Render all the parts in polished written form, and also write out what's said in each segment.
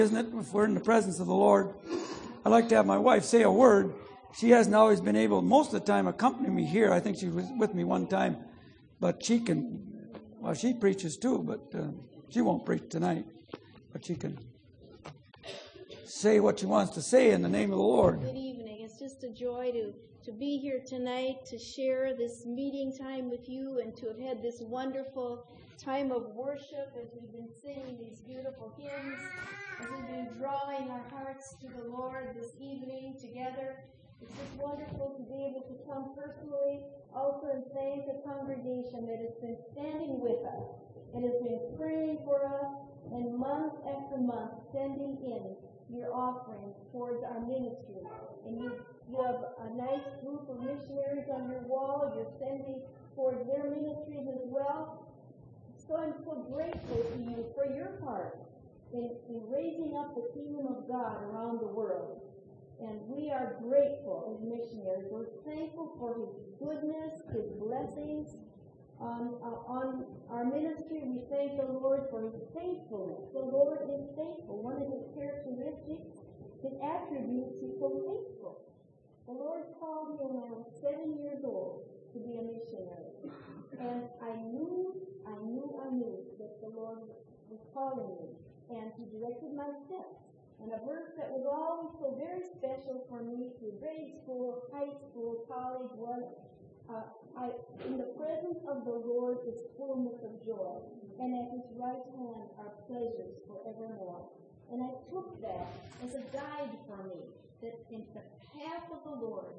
Isn't it? If we're in the presence of the Lord, I like to have my wife say a word. She hasn't always been able, most of the time, accompany me here. I think she was with me one time, but she can. Well, she preaches too, but she won't preach tonight. But she can say what she wants to say in the name of the Lord. Good evening. It's just a joy to be here tonight, to share this meeting time with you, and to have had this wonderful time of worship as we've been singing these beautiful hymns, as we've been drawing our hearts to the Lord this evening together. It's just wonderful to be able to come personally also and thank the congregation that has been standing with us and has been praying for us, and month after month sending in your offerings towards our ministry. And you have a nice group of missionaries on your wall. You're sending towards their ministries as well. So I'm so grateful to you for your part in raising up the kingdom of God around the world. And we are grateful as missionaries. We're thankful for His goodness, His blessings on our ministry. We thank the Lord for His faithfulness. The Lord is faithful. One of His characteristics, His attributes, He's so faithful. The Lord called me when I was 7 years old to be a missionary. And I knew that the Lord was calling me. And He directed my steps. And a verse that was always so very special for me through grade school, high school, college was, in the presence of the Lord is fullness of joy, and at His right hand are pleasures forevermore. And I took that as a guide for me, that in the path of the Lord,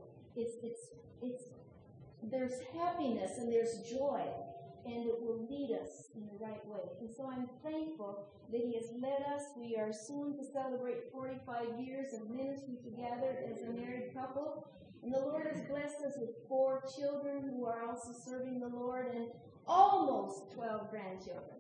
there's happiness and there's joy, and it will lead us in the right way. And so I'm thankful that He has led us. We are soon to celebrate 45 years of ministry together as a married couple. And the Lord has blessed us with 4 children who are also serving the Lord, and almost 12 grandchildren.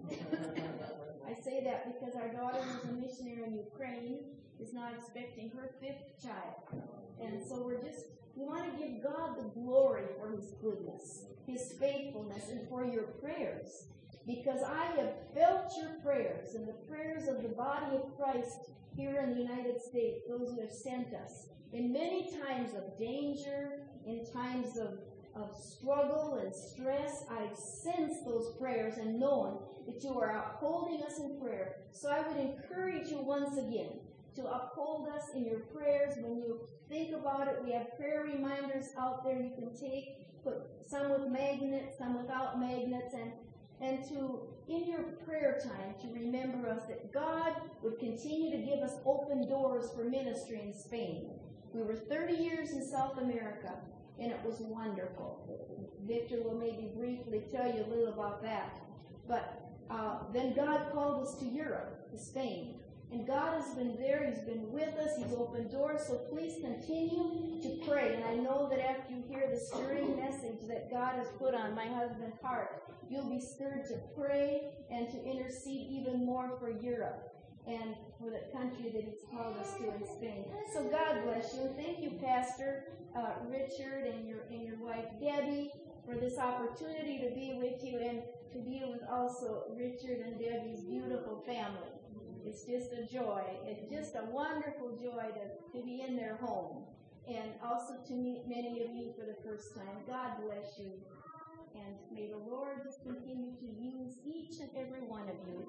I say that because our daughter, who's a missionary in Ukraine, is now expecting her 5th child. And so we want to give God the glory for His goodness, His faithfulness, and for your prayers. Because I have felt your prayers and the prayers of the body of Christ here in the United States, those who have sent us. In many times of danger, in times of struggle and stress, I've sensed those prayers and known that you are upholding us in prayer. So I would encourage you once again to uphold us in your prayers. When you think about it, we have prayer reminders out there you can take, put some with magnets, some without magnets, and to, in your prayer time, to remember us that God would continue to give us open doors for ministry in Spain. We were 30 years in South America, and it was wonderful. Victor will maybe briefly tell you a little about that. But then God called us to Europe, to Spain. And God has been there. He's been with us. He's opened doors. So please continue to pray. And I know that after you hear the stirring message that God has put on my husband's heart, you'll be stirred to pray and to intercede even more for Europe and for the country that He's called us to in Spain. So God bless you. And thank you, Pastor Richard and your wife Debbie, for this opportunity to be with you and to be with also Richard and Debbie's beautiful family. It's just a joy. It's just a wonderful joy to be in their home, and also to meet many of you for the first time. God bless you. And may the Lord just continue to use each and every one of you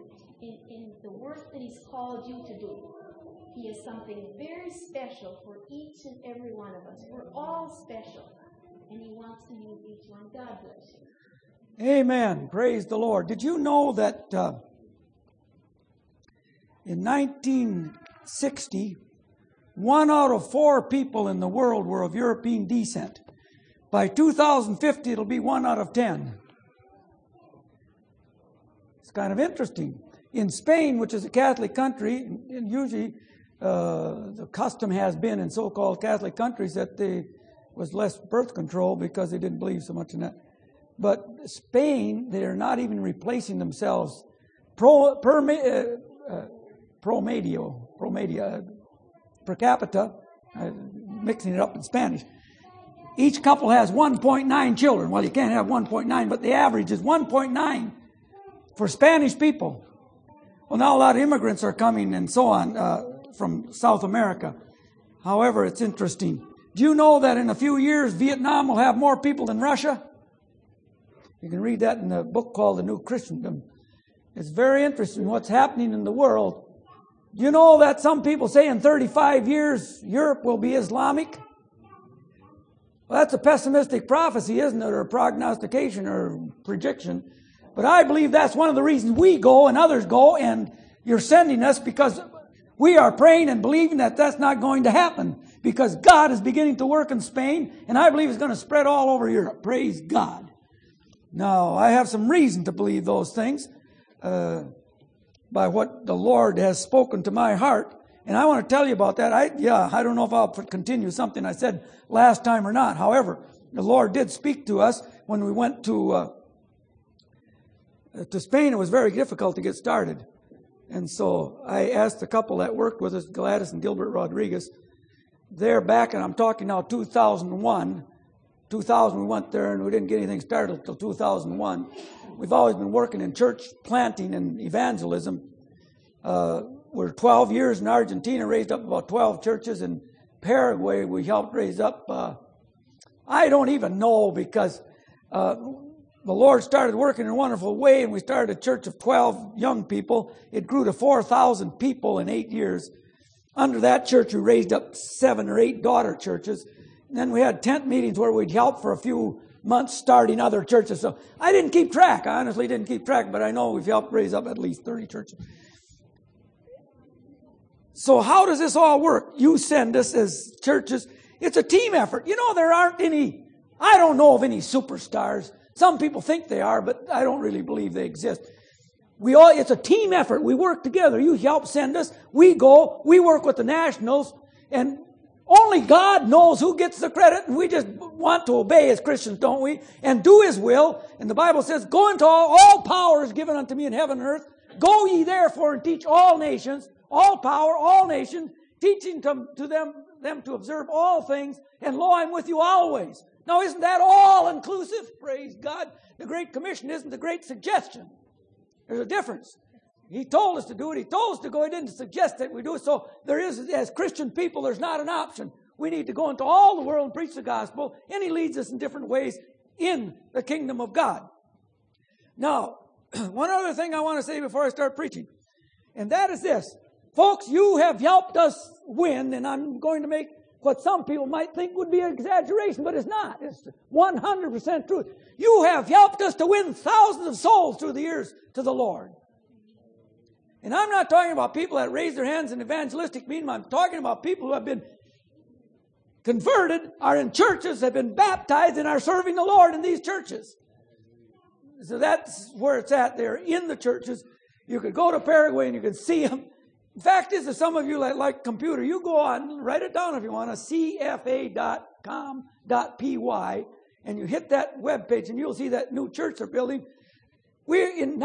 in the work that He's called you to do. He has something very special for each and every one of us. We're all special, and He wants to use each one. God bless you. Amen. Praise the Lord. Did you know that in 1960, 1 out of 4 people in the world were of European descent? By 2050, it'll be 1 out of 10. It's kind of interesting. In Spain, which is a Catholic country, and usually the custom has been in so-called Catholic countries that there was less birth control because they didn't believe so much in that. But Spain, they're not even replacing themselves per capita, mixing it up in Spanish. Each couple has 1.9 children. Well, you can't have 1.9, but the average is 1.9 for Spanish people. Well, now a lot of immigrants are coming and so on from South America. However, it's interesting. Do you know that in a few years, Vietnam will have more people than Russia? You can read that in a book called The New Christendom. It's very interesting what's happening in the world. Do you know that some people say in 35 years, Europe will be Islamic? Well, that's a pessimistic prophecy, isn't it? Or a prognostication or prediction. But I believe that's one of the reasons we go and others go, and you're sending us because we are praying and believing that that's not going to happen, because God is beginning to work in Spain, and I believe it's going to spread all over Europe. Praise God. Now, I have some reason to believe those things by what the Lord has spoken to my heart, and I want to tell you about that. I don't know if I'll continue something I said last time or not. However, the Lord did speak to us when we went to Spain. It was very difficult to get started. And so I asked a couple that worked with us, Gladys and Gilbert Rodriguez. They're back, and I'm talking now 2001. 2000 we went there, and we didn't get anything started until 2001. We've always been working in church planting and evangelism. We're 12 years in Argentina, raised up about 12 churches. In Paraguay, we helped raise up, I don't even know, because the Lord started working in a wonderful way, and we started a church of 12 young people. It grew to 4,000 people in 8 years. Under that church, we raised up 7 or 8 daughter churches. And then we had tent meetings where we'd help for a few months starting other churches. So I didn't keep track. I honestly didn't keep track, but I know we've helped raise up at least 30 churches. So how does this all work? You send us as churches. It's a team effort. You know, there aren't any, I don't know of any superstars. Some people think they are, but I don't really believe they exist. It's a team effort. We work together. You help send us. We go. We work with the nationals. And only God knows who gets the credit. And we just want to obey as Christians, don't we? And do His will. And the Bible says, go into all power is given unto me in heaven and earth. Go ye therefore and teach all nations, all power, all nations, teaching them to observe all things. And lo, I'm with you always. Now, isn't that all-inclusive? Praise God. The Great Commission isn't the Great Suggestion. There's a difference. He told us to do it. He told us to go. He didn't suggest that we do it. So there is, as Christian people, there's not an option. We need to go into all the world and preach the gospel, and He leads us in different ways in the kingdom of God. Now, one other thing I want to say before I start preaching, and that is this. Folks, you have helped us win, and I'm going to make what some people might think would be an exaggeration, but it's not. It's 100% truth. You have helped us to win thousands of souls through the years to the Lord. And I'm not talking about people that raise their hands in evangelistic meeting. I'm talking about people who have been converted, are in churches, have been baptized, and are serving the Lord in these churches. So that's where it's at. They're in the churches. You could go to Paraguay and you can see them. In fact, is that some of you that like computer, you go on, write it down if you want, cfa.com.py, and you hit that web page, and you'll see that new church they're building. We're in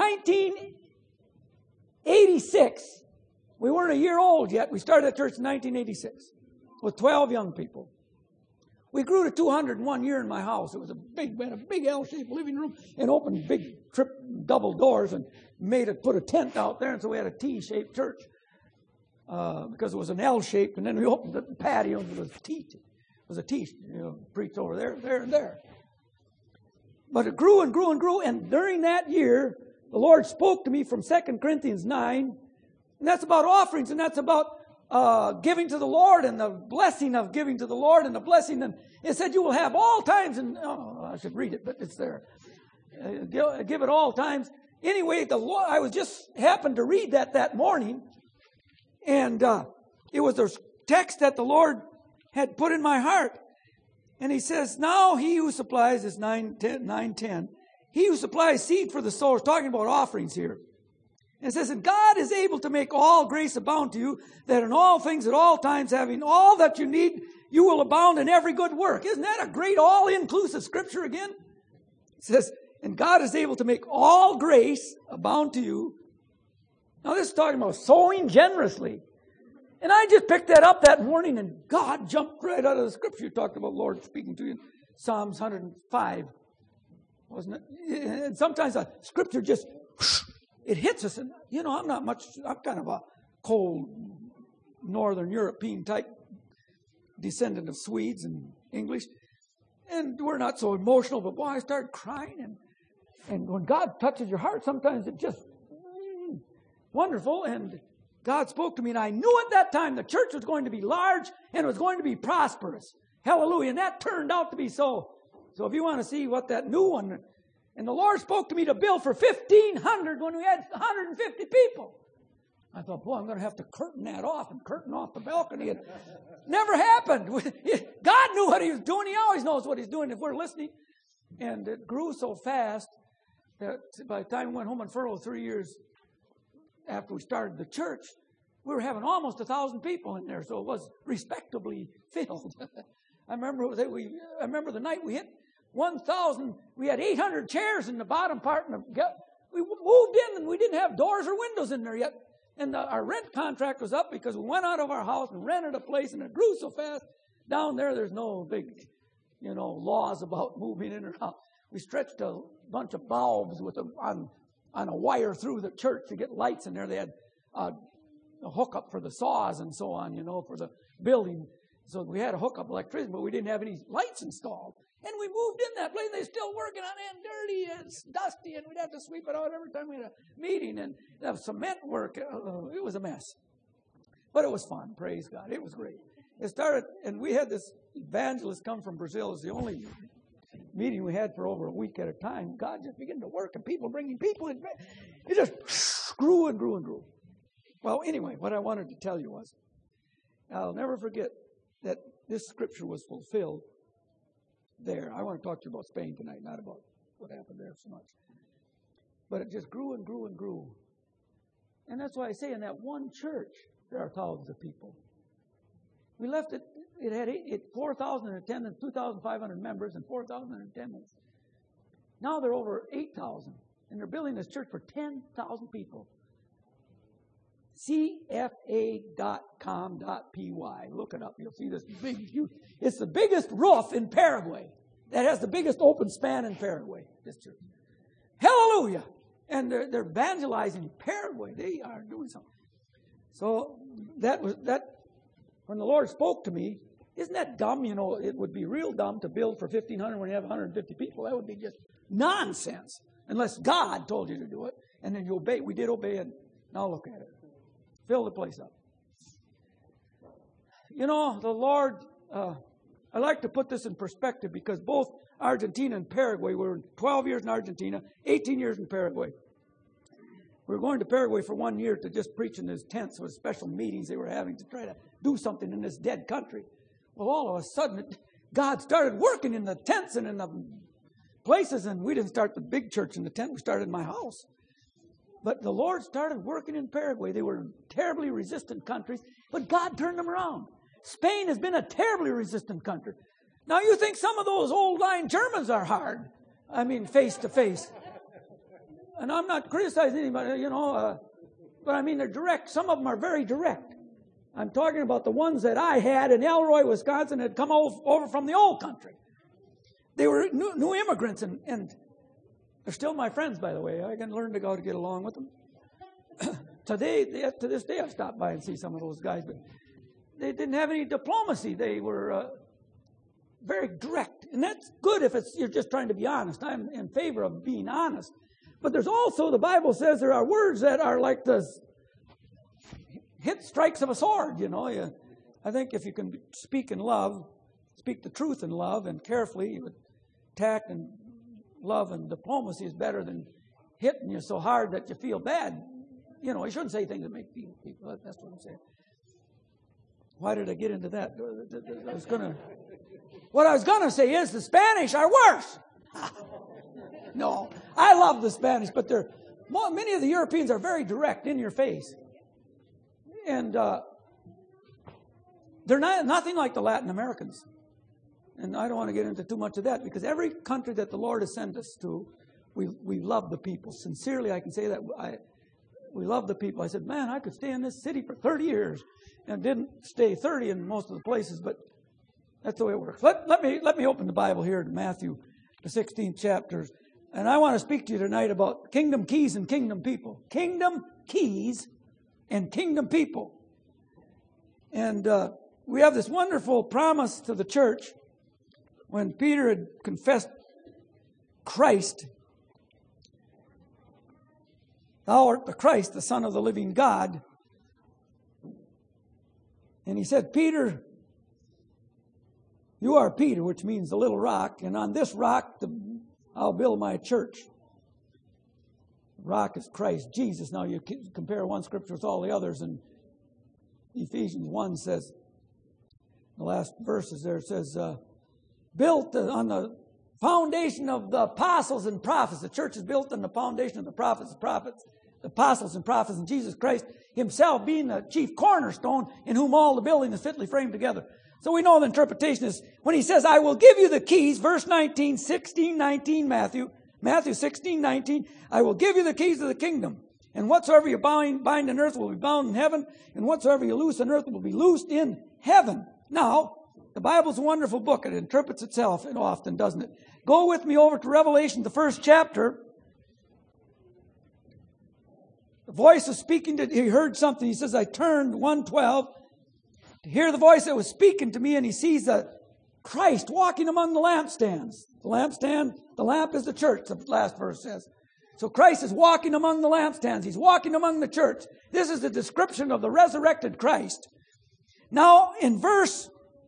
1986. We weren't a year old yet. We started that church in 1986 with 12 young people. We grew to 200 in 1 year in my house. It was a big L-shaped living room and opened big double doors and put a tent out there, and so we had a T-shaped church. Because it was an L-shaped, and then we opened the patio, and it was a T, preached over there, and there. But it grew and grew and grew, and during that year, the Lord spoke to me from 2 Corinthians 9, and that's about offerings, and that's about giving to the Lord, and the blessing of giving to the Lord, and the blessing, and it said you will have all times, and I should read it, but it's there. Give it all times. Anyway, the Lord, I was just happened to read that morning, and it was a text that the Lord had put in my heart. And He says, now He who supplies, is 9:10, He who supplies seed for the sower, talking about offerings here. And it says, and God is able to make all grace abound to you, that in all things at all times, having all that you need, you will abound in every good work. Isn't that a great all-inclusive scripture again? It says, and God is able to make all grace abound to you. Now this is talking about sowing generously. And I just picked that up that morning, and God jumped right out of the scripture. You talked about Lord speaking to you in Psalms 105, wasn't it? And sometimes a scripture just it hits us. And, I'm kind of a cold Northern European type descendant of Swedes and English. And we're not so emotional, but boy, I started crying. And when God touches your heart, sometimes it's just wonderful. And God spoke to me, and I knew at that time the church was going to be large and it was going to be prosperous. Hallelujah. And that turned out to be so. So if you want to see what that new one, and the Lord spoke to me to build for 1,500 when we had 150 people. I thought, boy, I'm going to have to curtain that off and curtain off the balcony. It never happened. God knew what he was doing. He always knows what he's doing if we're listening. And it grew so fast that by the time we went home on furlough 3 years after we started the church, we were having almost 1,000 people in there, so it was respectably filled. I remember the night we hit 1,000. We had 800 chairs in the bottom part, and we moved in, and we didn't have doors or windows in there yet. And our rent contract was up because we went out of our house and rented a place, and it grew so fast. Down there's no big, laws about moving in or out. We stretched a bunch of bulbs on a wire through the church to get lights in there. They had a hookup for the saws and so on, for the building. So we had a hookup electricity, but we didn't have any lights installed. And we moved in that place, and they're still working on it, and dirty and dusty, and we'd have to sweep it out every time we had a meeting, and have cement work. It was a mess. But it was fun, praise God. It was great. It started, and we had this evangelist come from Brazil. It was the only meeting we had for over a week at a time. God just began to work, and people bringing people in. It just grew and grew and grew. Well, anyway, what I wanted to tell you was, I'll never forget that this scripture was fulfilled there. I want to talk to you about Spain tonight, not about what happened there so much. But it just grew and grew and grew. And that's why I say in that one church, there are thousands of people. We left it, it had 4,000 in attendance, 2,500 members, and 4,000 in attendance. Now they're over 8,000, and they're building this church for 10,000 people. CFA.com.py. Look it up. You'll see this big, huge. It's the biggest roof in Paraguay. That has the biggest open span in Paraguay, this church. Hallelujah. And they're evangelizing Paraguay. They are doing something. So that when the Lord spoke to me, isn't that dumb? It would be real dumb to build for 1,500 when you have 150 people. That would be just nonsense. Unless God told you to do it. And then you obey. We did obey, and now look at it. Fill the place up. The Lord, I like to put this in perspective because both Argentina and Paraguay, we were 12 years in Argentina, 18 years in Paraguay. We were going to Paraguay for 1 year to just preach in these tents with special meetings they were having to try to do something in this dead country. Well, all of a sudden, God started working in the tents and in the places, and we didn't start the big church in the tent. We started in my house. But the Lord started working in Paraguay. They were terribly resistant countries, but God turned them around. Spain has been a terribly resistant country. Now you think some of those old-line Germans are hard. I mean, face to face. And I'm not criticizing anybody, but I mean, they're direct. Some of them are very direct. I'm talking about the ones that I had in Elroy, Wisconsin, that had come over from the old country. They were new immigrants, and they're still my friends, by the way. I can learn to get along with them. To this day, I stopped by and see some of those guys, but they didn't have any diplomacy. They were very direct, and that's good if you're just trying to be honest. I'm in favor of being honest. But there's also, the Bible says, there are words that are like the hit strikes of a sword. I think if you can speak in love, speak the truth in love, and carefully with tact and love and diplomacy is better than hitting you so hard that you feel bad. You shouldn't say things that make people. That's what I'm saying. Why did I get into that? What I was gonna say is the Spanish are worse. No, I love the Spanish, but many of the Europeans are very direct, in your face, and they're nothing like the Latin Americans. And I don't want to get into too much of that because every country that the Lord has sent us to, we love the people. Sincerely, I can say that we love the people. I said, man, I could stay in this city for 30 years and didn't stay 30 in most of the places, but that's the way it works. Let me open the Bible here to Matthew, the 16th chapter. And I want to speak to you tonight about kingdom keys and kingdom people. Kingdom keys and kingdom people. And we have this wonderful promise to the church when Peter had confessed Christ. Thou art the Christ, the Son of the living God. And he said, Peter, you are Peter, which means the little rock, and on this rock I'll build my church. The rock is Christ Jesus. Now you compare one scripture with all the others, and Ephesians 1 says, the last verses there, it says, built on the foundation of the apostles and prophets. The church is built on the foundation of the prophets, the apostles and prophets, and Jesus Christ himself being the chief cornerstone, in whom all the building is fitly framed together. So we know the interpretation is when he says, I will give you the keys, verse 19, 16, 19, Matthew 16, 19, I will give you the keys of the kingdom. And whatsoever you bind on earth will be bound in heaven, and whatsoever you loose on earth will be loosed in heaven. Now, the Bible's a wonderful book. It interprets itself often, doesn't it? Go with me over to Revelation, the 1st chapter. The voice was speaking he heard something. He says, I turned 1:12 to hear the voice that was speaking to me, and he sees Christ walking among the lampstands. The lamp is the church, the last verse says. So Christ is walking among the lampstands. He's walking among the church. This is the description of the resurrected Christ. Now, in verse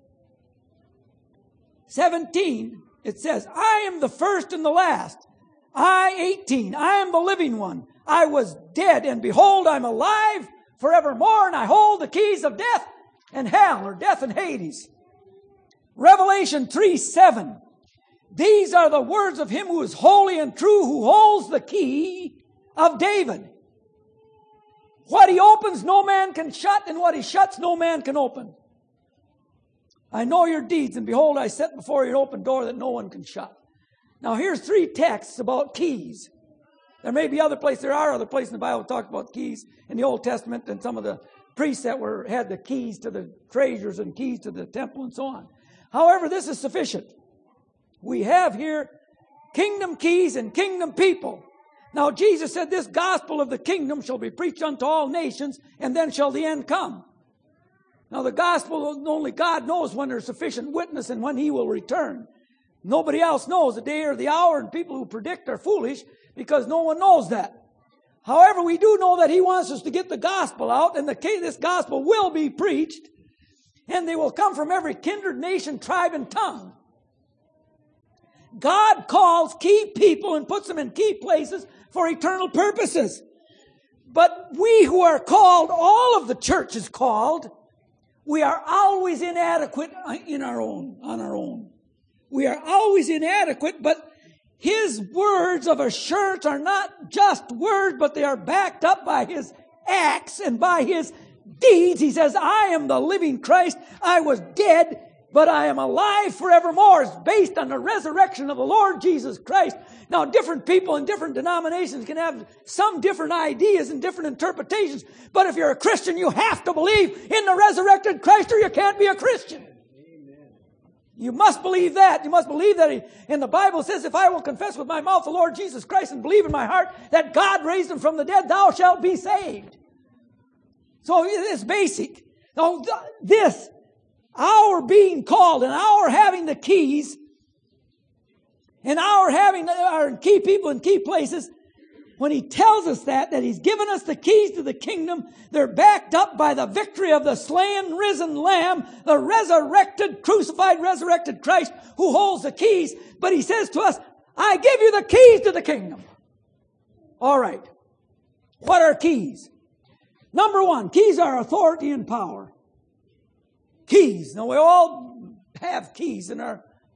17, it says, I am the first and the last. I, 18, I am the living one. I was dead, and behold, I'm alive forevermore, and I hold the keys of death and hell, or death and Hades. Revelation 3:7. These are the words of him who is holy and true, who holds the key of David. What he opens, no man can shut, and what he shuts, no man can open. I know your deeds, and behold, I set before you an open door that no one can shut. Now, here's 3 texts about keys. There may be other places. There are other places in the Bible that talk about keys in the Old Testament, and some of the priests that had the keys to the treasures and keys to the temple and so on. However, this is sufficient. We have here kingdom keys and kingdom people. Now, Jesus said, this gospel of the kingdom shall be preached unto all nations, and then shall the end come. Now, the gospel, only God knows when there's sufficient witness and when he will return. Nobody else knows the day or the hour, and people who predict are foolish because no one knows that. However, we do know that he wants us to get the gospel out, and this gospel will be preached, and they will come from every kindred, nation, tribe, and tongue. God calls key people and puts them in key places for eternal purposes. But we who are called, all of the church is called, we are always inadequate on our own. We are always inadequate, but his words of assurance are not just words, but they are backed up by his acts and by his deeds. He says, I am the living Christ. I was dead, but I am alive forevermore. It's based on the resurrection of the Lord Jesus Christ. Now, different people in different denominations can have some different ideas and different interpretations, but if you're a Christian, you have to believe in the resurrected Christ, or you can't be a Christian. You must believe that. You must believe that and the Bible says, if I will confess with my mouth the Lord Jesus Christ and believe in my heart that God raised him from the dead, thou shalt be saved. So it's basic. Now, our being called and our having the keys and our having our key people in key places, when he tells us that he's given us the keys to the kingdom, they're backed up by the victory of the slain, risen Lamb, the resurrected, crucified, resurrected Christ who holds the keys. But he says to us, I give you the keys to the kingdom. All right. What are keys? Number 1, keys are authority and power. Keys. Now, we all have keys in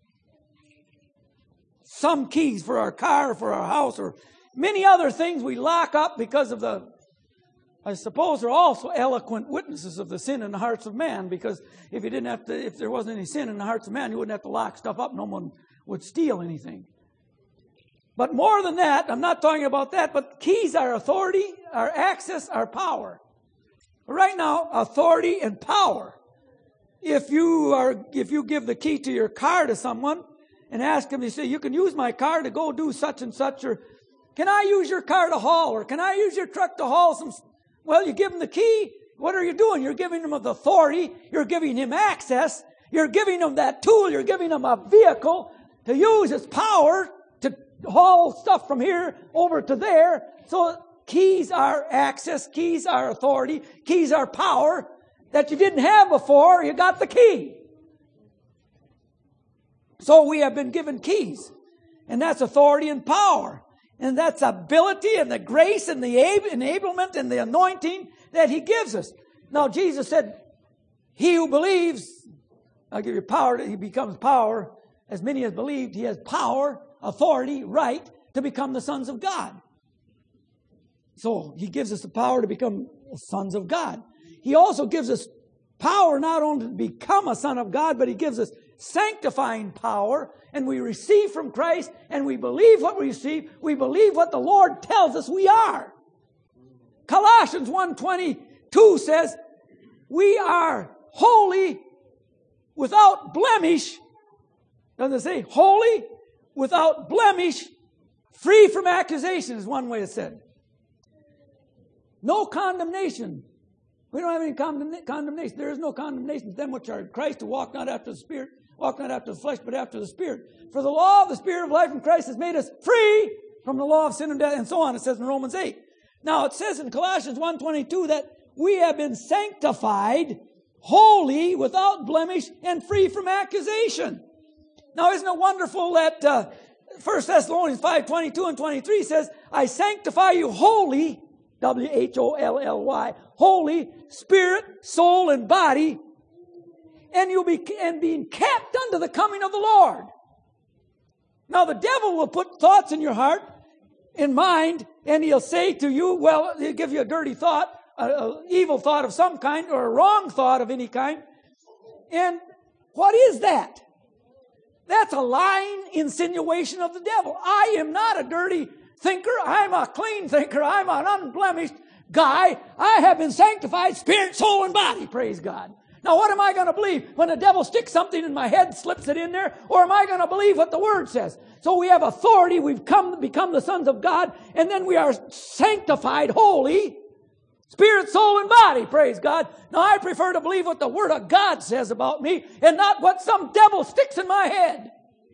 some keys for our car, for our house, or many other things we lock up because of I suppose they're also eloquent witnesses of the sin in the hearts of man, because if there wasn't any sin in the hearts of man, you wouldn't have to lock stuff up. No one would steal anything. But more than that, I'm not talking about that, but keys are authority, our access, our power. Right now, authority and power. If you give the key to your car to someone, and ask him, you say, you can use my car to go do such and such, or can I use your car to haul, or can I use your truck to haul some? Well, you give him the key. What are you doing? You're giving him the authority. You're giving him access. You're giving him that tool. You're giving him a vehicle to use its power to haul stuff from here over to there. So keys are access. Keys are authority. Keys are power that you didn't have before. You got the key. So we have been given keys. And that's authority and power. And that's ability and the grace and the enablement and the anointing that he gives us. Now, Jesus said, he who believes, I'll give you power, he becomes power. As many as believed, he has power, authority, right to become the sons of God. So he gives us the power to become the sons of God. He also gives us power not only to become a son of God, but he gives us sanctifying power, and we receive from Christ, and we believe what we receive. We believe what the Lord tells us we are. Colossians 1:22 says, we are holy without blemish. Doesn't it say holy without blemish, free from accusation is one way it's said. No condemnation. We don't have any condemnation. There is no condemnation to them which are in Christ, who walk not after the Spirit, walk not after the flesh, but after the Spirit. For the law of the Spirit of life in Christ has made us free from the law of sin and death, and so on. It says in Romans 8. Now it says in Colossians 1:22 that we have been sanctified, holy, without blemish, and free from accusation. Now isn't it wonderful that 1 Thessalonians 5:22 and 23 says, I sanctify you wholly, W-H-O-L-L-Y, holy, spirit, soul, and body, and you'll be being kept unto the coming of the Lord. Now the devil will put thoughts in your heart, in mind, and he'll say to you, well, he'll give you a dirty thought, an evil thought of some kind, or a wrong thought of any kind. And what is that? That's a lying insinuation of the devil. I am not a dirty thinker. I'm a clean thinker. I'm an unblemished guy. I have been sanctified, spirit, soul, and body. Praise God. Now, what am I going to believe? When the devil sticks something in my head, slips it in there? Or am I going to believe what the Word says? So we have authority. We've become the sons of God. And then we are sanctified, holy, spirit, soul, and body. Praise God. Now, I prefer to believe what the Word of God says about me and not what some devil sticks in my head.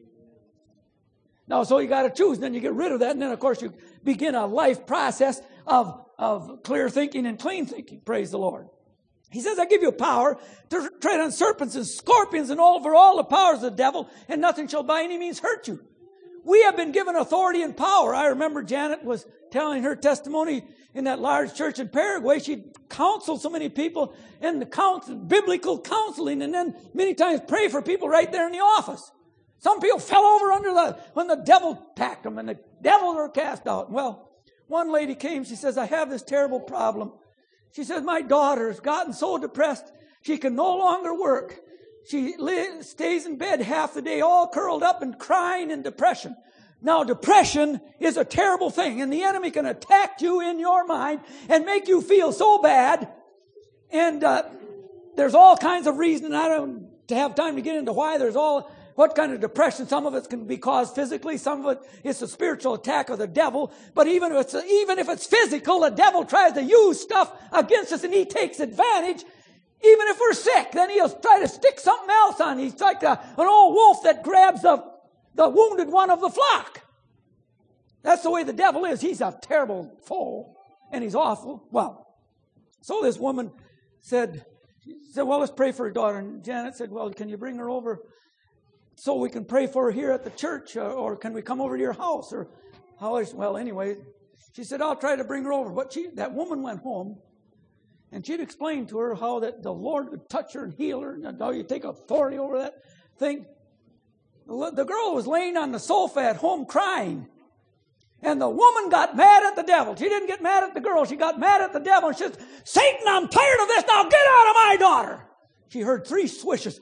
Now, so you got to choose. Then you get rid of that. And then, of course, you begin a life process of clear thinking and clean thinking. Praise the Lord. He says, I give you power to tread on serpents and scorpions and over all the powers of the devil, and nothing shall by any means hurt you. We have been given authority and power. I remember Janet was telling her testimony in that large church in Paraguay. She counseled so many people in the biblical counseling, and then many times pray for people right there in the office. Some people fell over when the devil attacked them, and the devils were cast out. Well, one lady came, she says, I have this terrible problem. She says, my daughter has gotten so depressed, she can no longer work. She stays in bed half the day, all curled up and crying in depression. Now, depression is a terrible thing, and the enemy can attack you in your mind and make you feel so bad. And there's all kinds of reasons. I don't have time to get into why. What kind of depression? Some of it can be caused physically. Some of it is a spiritual attack of the devil. But even if it's physical, the devil tries to use stuff against us, and he takes advantage. Even if we're sick, then he'll try to stick something else on. He's like an old wolf that grabs the wounded one of the flock. That's the way the devil is. He's a terrible foe, and he's awful. Well, so this woman said, well, let's pray for her daughter. And Janet said, well, can you bring her over so we can pray for her here at the church, or can we come over to your house? Or how? Well, anyway, she said, I'll try to bring her over. But that woman went home, and she'd explained to her how that the Lord would touch her and heal her, and how you take authority over that thing. The girl was laying on the sofa at home crying, and the woman got mad at the devil. She didn't get mad at the girl. She got mad at the devil, and she said, Satan, I'm tired of this. Now get out of my daughter. She heard 3 swishes.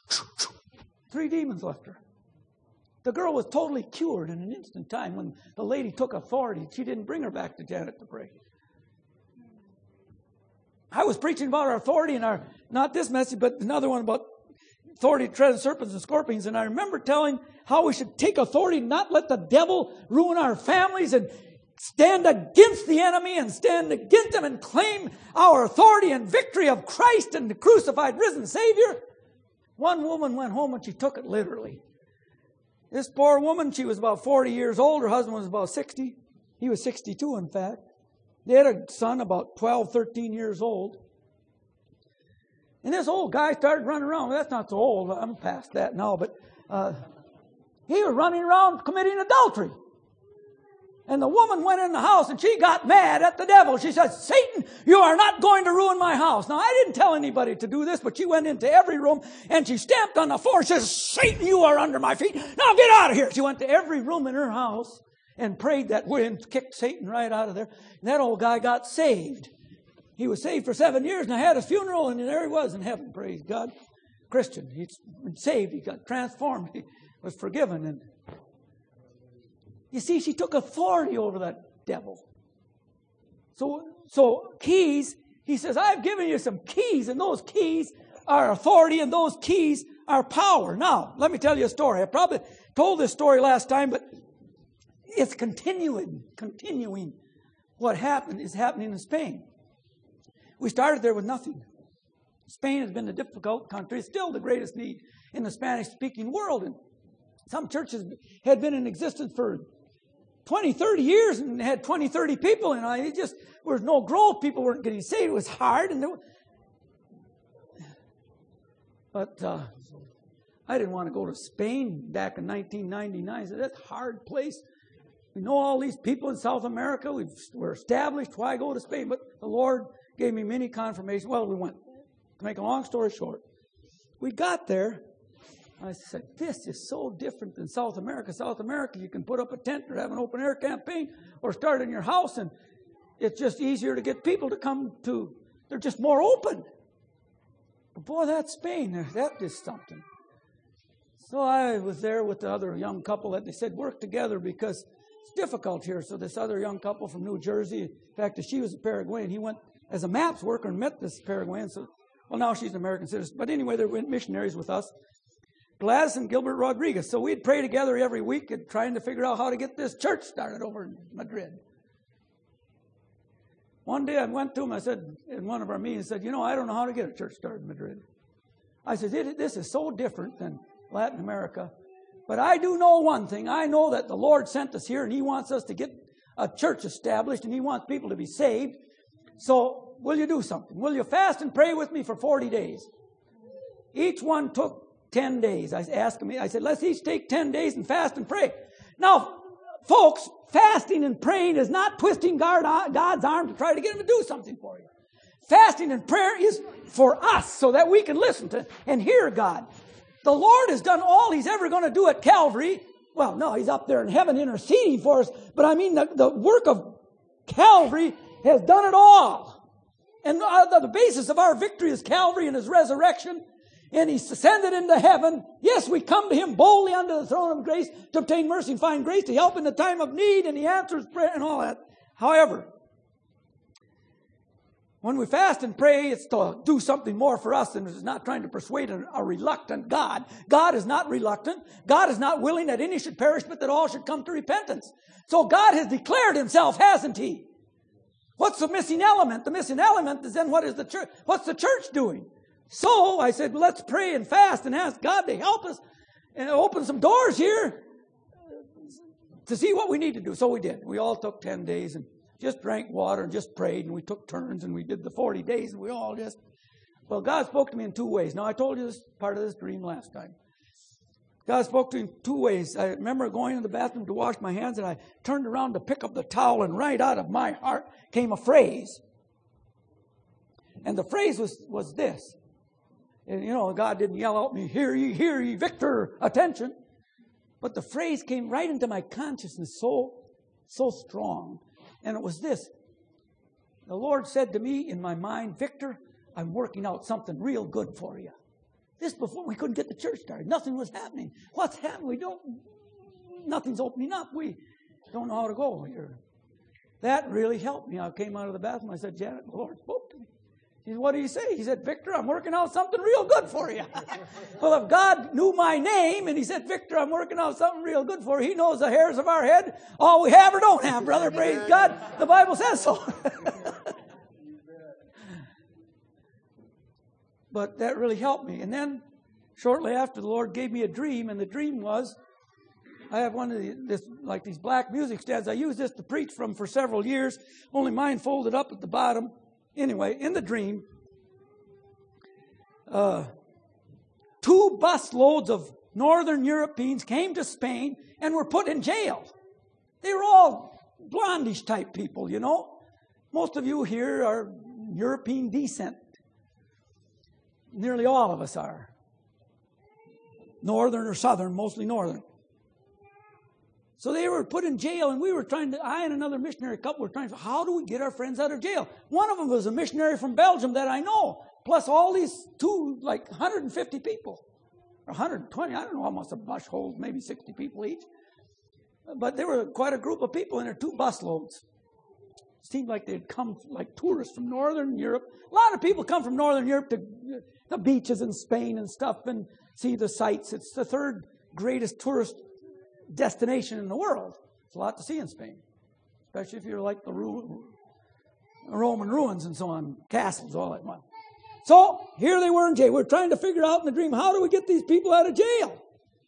3 demons left her. The girl was totally cured in an instant time when the lady took authority. She didn't bring her back to Janet to pray. I was preaching about our authority in not this message, but another one about authority to tread serpents and scorpions. And I remember telling how we should take authority, not let the devil ruin our families, and stand against the enemy and stand against him and claim our authority and victory of Christ and the crucified, risen Savior. One woman went home and she took it literally. This poor woman, she was about 40 years old. Her husband was about 60. He was 62, in fact. They had a son about 12, 13 years old. And this old guy started running around. Well, that's not so old. I'm past that now. But he was running around committing adultery. And the woman went in the house and she got mad at the devil. She said, Satan, you are not going to ruin my house. Now, I didn't tell anybody to do this, but she went into every room and she stamped on the floor and says, Satan, you are under my feet. Now get out of here. She went to every room in her house and prayed that way and kicked Satan right out of there. And that old guy got saved. He was saved for 7 years and I had his funeral and there he was in heaven, praise God. Christian. He's been saved. He got transformed. He was forgiven. And you see, she took authority over that devil. So keys, he says, I've given you some keys, and those keys are authority, and those keys are power. Now, let me tell you a story. I probably told this story last time, but it's continuing. What happened is happening in Spain. We started there with nothing. Spain has been a difficult country. It's still the greatest need in the Spanish-speaking world. And some churches had been in existence for 20, 30 years and had 20, 30 people in it. There was no growth. People weren't getting saved. It was hard. But I didn't want to go to Spain back in 1999. I said, that's a hard place. We know all these people in South America. We're established. Why go to Spain? But the Lord gave me many confirmations. Well, we went. To make a long story short, we got there. I said, this is so different than South America. South America, you can put up a tent or have an open air campaign or start in your house, and it's just easier to get people to come to. They're just more open. But boy, that's Spain. That is something. So I was there with the other young couple that they said, work together because it's difficult here. So this other young couple from New Jersey, in fact, she was a Paraguayan. He went as a maps worker and met this Paraguayan. So, well, now she's an American citizen. But anyway, they were missionaries with us. Gladys and Gilbert Rodriguez. So we'd pray together every week and trying to figure out how to get this church started over in Madrid. One day I went to him, I said, in one of our meetings, I said, I don't know how to get a church started in Madrid. I said, this is so different than Latin America. But I do know one thing. I know that the Lord sent us here and He wants us to get a church established and He wants people to be saved. So will you do something? Will you fast and pray with me for 40 days? Each one took 10 days. I asked him, I said, let's each take 10 days and fast and pray. Now, folks, fasting and praying is not twisting God's arm to try to get Him to do something for you. Fasting and prayer is for us so that we can listen to and hear God. The Lord has done all He's ever going to do at Calvary. Well, no, He's up there in heaven interceding for us. But I mean, the work of Calvary has done it all. And the basis of our victory is Calvary and His resurrection. And He ascended into heaven. Yes, we come to Him boldly unto the throne of grace to obtain mercy and find grace to help in the time of need. And He answers prayer and all that. However, when we fast and pray, it's to do something more for us than it's not trying to persuade a reluctant God. God is not reluctant. God is not willing that any should perish, but that all should come to repentance. So God has declared Himself, hasn't He? What's the missing element? The missing element is then what is the church? What's the church doing? So I said, well, let's pray and fast and ask God to help us and open some doors here to see what we need to do. So we did. We all took 10 days and just drank water and just prayed, and we took turns and we did the 40 days and we all just, well, God spoke to me in two ways. Now, I told you this part of this dream last time. God spoke to me in two ways. I remember going to the bathroom to wash my hands, and I turned around to pick up the towel, and right out of my heart came a phrase. And the phrase was this. And, God didn't yell out me, hear ye, Victor, attention. But the phrase came right into my consciousness so strong. And it was this. The Lord said to me in my mind, Victor, I'm working out something real good for you. This before we couldn't get the church started. Nothing was happening. What's happening? Nothing's opening up. We don't know how to go here. That really helped me. I came out of the bathroom. I said, Janet, the Lord spoke to me. What did he say? He said, Victor, I'm working out something real good for you. Well, if God knew my name and he said, Victor, I'm working out something real good for you, he knows the hairs of our head, all we have or don't have, brother. Praise God. The Bible says so. But that really helped me. And then shortly after, the Lord gave me a dream, and the dream was, I have one of these black music stands. I used this to preach from for several years, only mine folded up at the bottom. Anyway, in the dream, 2 bus loads of Northern Europeans came to Spain and were put in jail. They were all blondish type people, you know. Most of you here are European descent. Nearly all of us are. Northern or Southern, mostly Northern. So they were put in jail, and I and another missionary couple were trying to, how do we get our friends out of jail? One of them was a missionary from Belgium that I know, plus all these 150 people, or 120, I don't know how much a bus holds, maybe 60 people each. But they were quite a group of people in their 2 bus loads. It seemed like they'd come like tourists from Northern Europe. A lot of people come from Northern Europe to the beaches in Spain and stuff and see the sights. It's the 3rd greatest tourist destination in the world. It's a lot to see in Spain, especially if you're like the Roman ruins and so on, castles, all that one. So here they were in jail. We're trying to figure out in the dream, how do we get these people out of jail?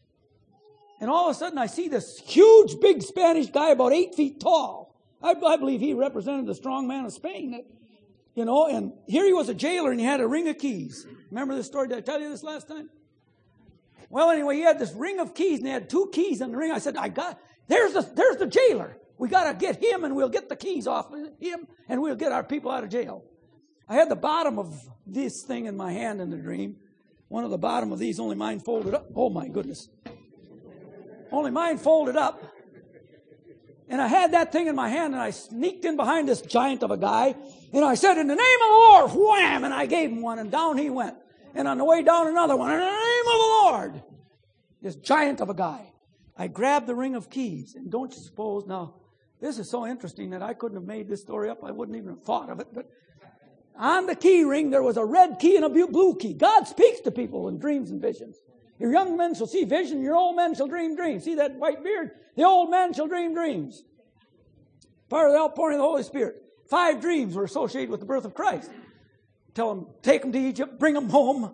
And all of a sudden I see this huge, big Spanish guy about 8 feet tall. I believe he represented the strong man of Spain. And here he was a jailer, and he had a ring of keys. Remember this story? Did I tell you this last time? Well, anyway, he had this ring of keys, and he had 2 keys in the ring. I said, there's the jailer. We got to get him, and we'll get the keys off him, and we'll get our people out of jail. I had the bottom of this thing in my hand in the dream. One of the bottom of these, only mine folded up. Oh, my goodness. Only mine folded up. And I had that thing in my hand, and I sneaked in behind this giant of a guy, and I said, in the name of the Lord, wham, and I gave him one, and down he went. And on the way down, another one, in the name of the Lord, this giant of a guy. I grabbed the ring of keys, and don't you suppose, now, this is so interesting that I couldn't have made this story up. I wouldn't even have thought of it, but on the key ring, there was a red key and a blue key. God speaks to people in dreams and visions. Your young men shall see vision, your old men shall dream dreams. See that white beard? The old men shall dream dreams. Part of the outpouring of the Holy Spirit. 5 dreams were associated with the birth of Christ. Tell them, take them to Egypt, bring them home,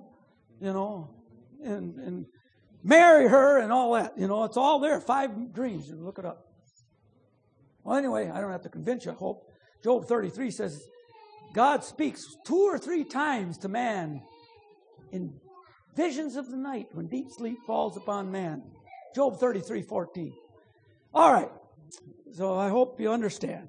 and marry her and all that. It's all there. 5 dreams. You look it up. Well, anyway, I don't have to convince you, I hope. Job 33 says, God speaks 2 or 3 times to man in visions of the night when deep sleep falls upon man. Job 33:14. All right. So I hope you understand.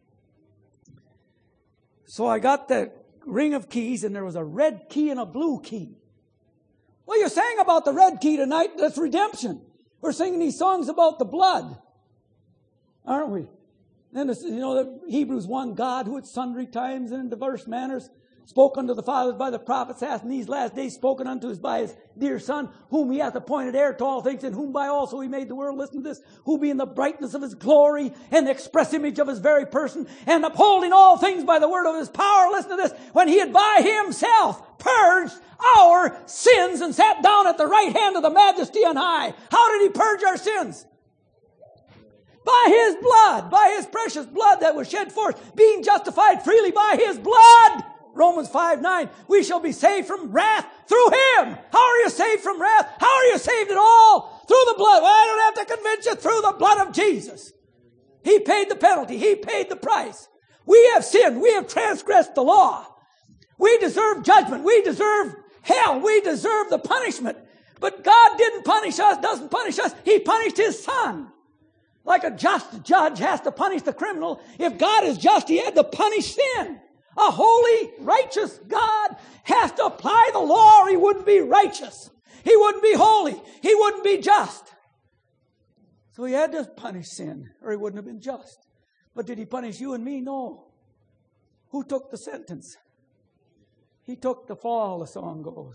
So I got that ring of keys, and there was a red key and a blue key. Well, you sang about the red key tonight. That's redemption. We're singing these songs about the blood, aren't we? And the Hebrews 1, God, who at sundry times and in diverse manners spoke unto the fathers by the prophets, hath in these last days spoken unto us by his dear Son, whom he hath appointed heir to all things, and whom by also he made the world. Listen to this. Who being the brightness of his glory and the express image of his very person, and upholding all things by the word of his power. Listen to this. When he had by himself purged our sins and sat down at the right hand of the majesty on high. How did he purge our sins? By his blood, by his precious blood that was shed for us, being justified freely by his blood. Romans 5:9, we shall be saved from wrath through him. How are you saved from wrath? How are you saved at all? Through the blood. Well, I don't have to convince you. Through the blood of Jesus. He paid the penalty. He paid the price. We have sinned. We have transgressed the law. We deserve judgment. We deserve hell. We deserve the punishment. But God didn't punish us, doesn't punish us. He punished his Son. Like a just judge has to punish the criminal. If God is just, he had to punish sin. A holy, righteous God has to apply the law or he wouldn't be righteous. He wouldn't be holy. He wouldn't be just. So he had to punish sin or he wouldn't have been just. But did he punish you and me? No. Who took the sentence? He took the fall, the song goes.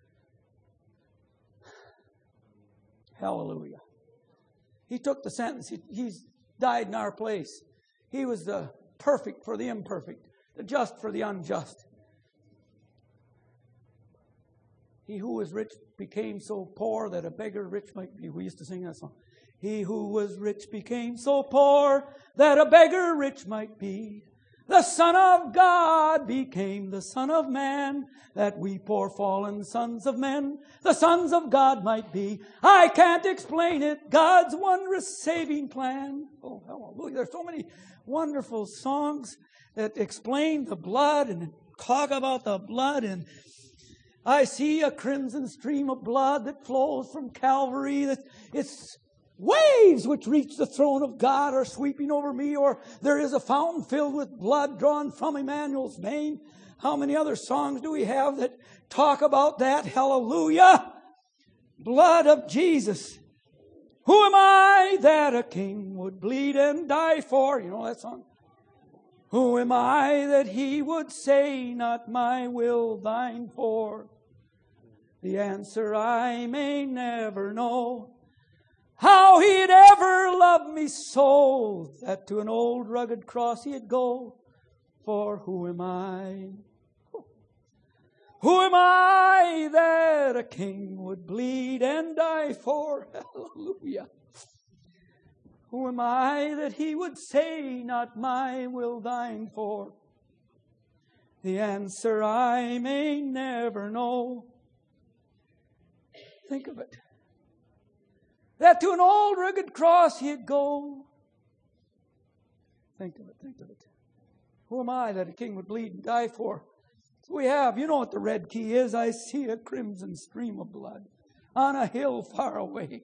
Hallelujah. He took the sentence. He's died in our place. He was the perfect for the imperfect, the just for the unjust. He who was rich became so poor that a beggar rich might be. We used to sing that song. He who was rich became so poor that a beggar rich might be. The Son of God became the Son of Man, that we poor fallen sons of men, the sons of God might be. I can't explain it, God's wondrous saving plan. Oh, hallelujah. There's so many wonderful songs that explain the blood and talk about the blood. And I see a crimson stream of blood that flows from Calvary. It's waves which reach the throne of God are sweeping over me, or there is a fountain filled with blood drawn from Emmanuel's vein. How many other songs do we have that talk about that? Hallelujah! Blood of Jesus. Who am I that a king would bleed and die for? You know that song? Who am I that he would say, not my will, thine for? The answer I may never know. How he'd ever love me so, that to an old rugged cross he'd go. For who am I? Who am I that a king would bleed and die for? Hallelujah. Who am I that he would say, not my will, thine for? The answer I may never know. Think of it. That to an old rugged cross he'd go. Think of it, think of it. Who am I that a king would bleed and die for? So we have, you know what the red key is. I see a crimson stream of blood on a hill far away.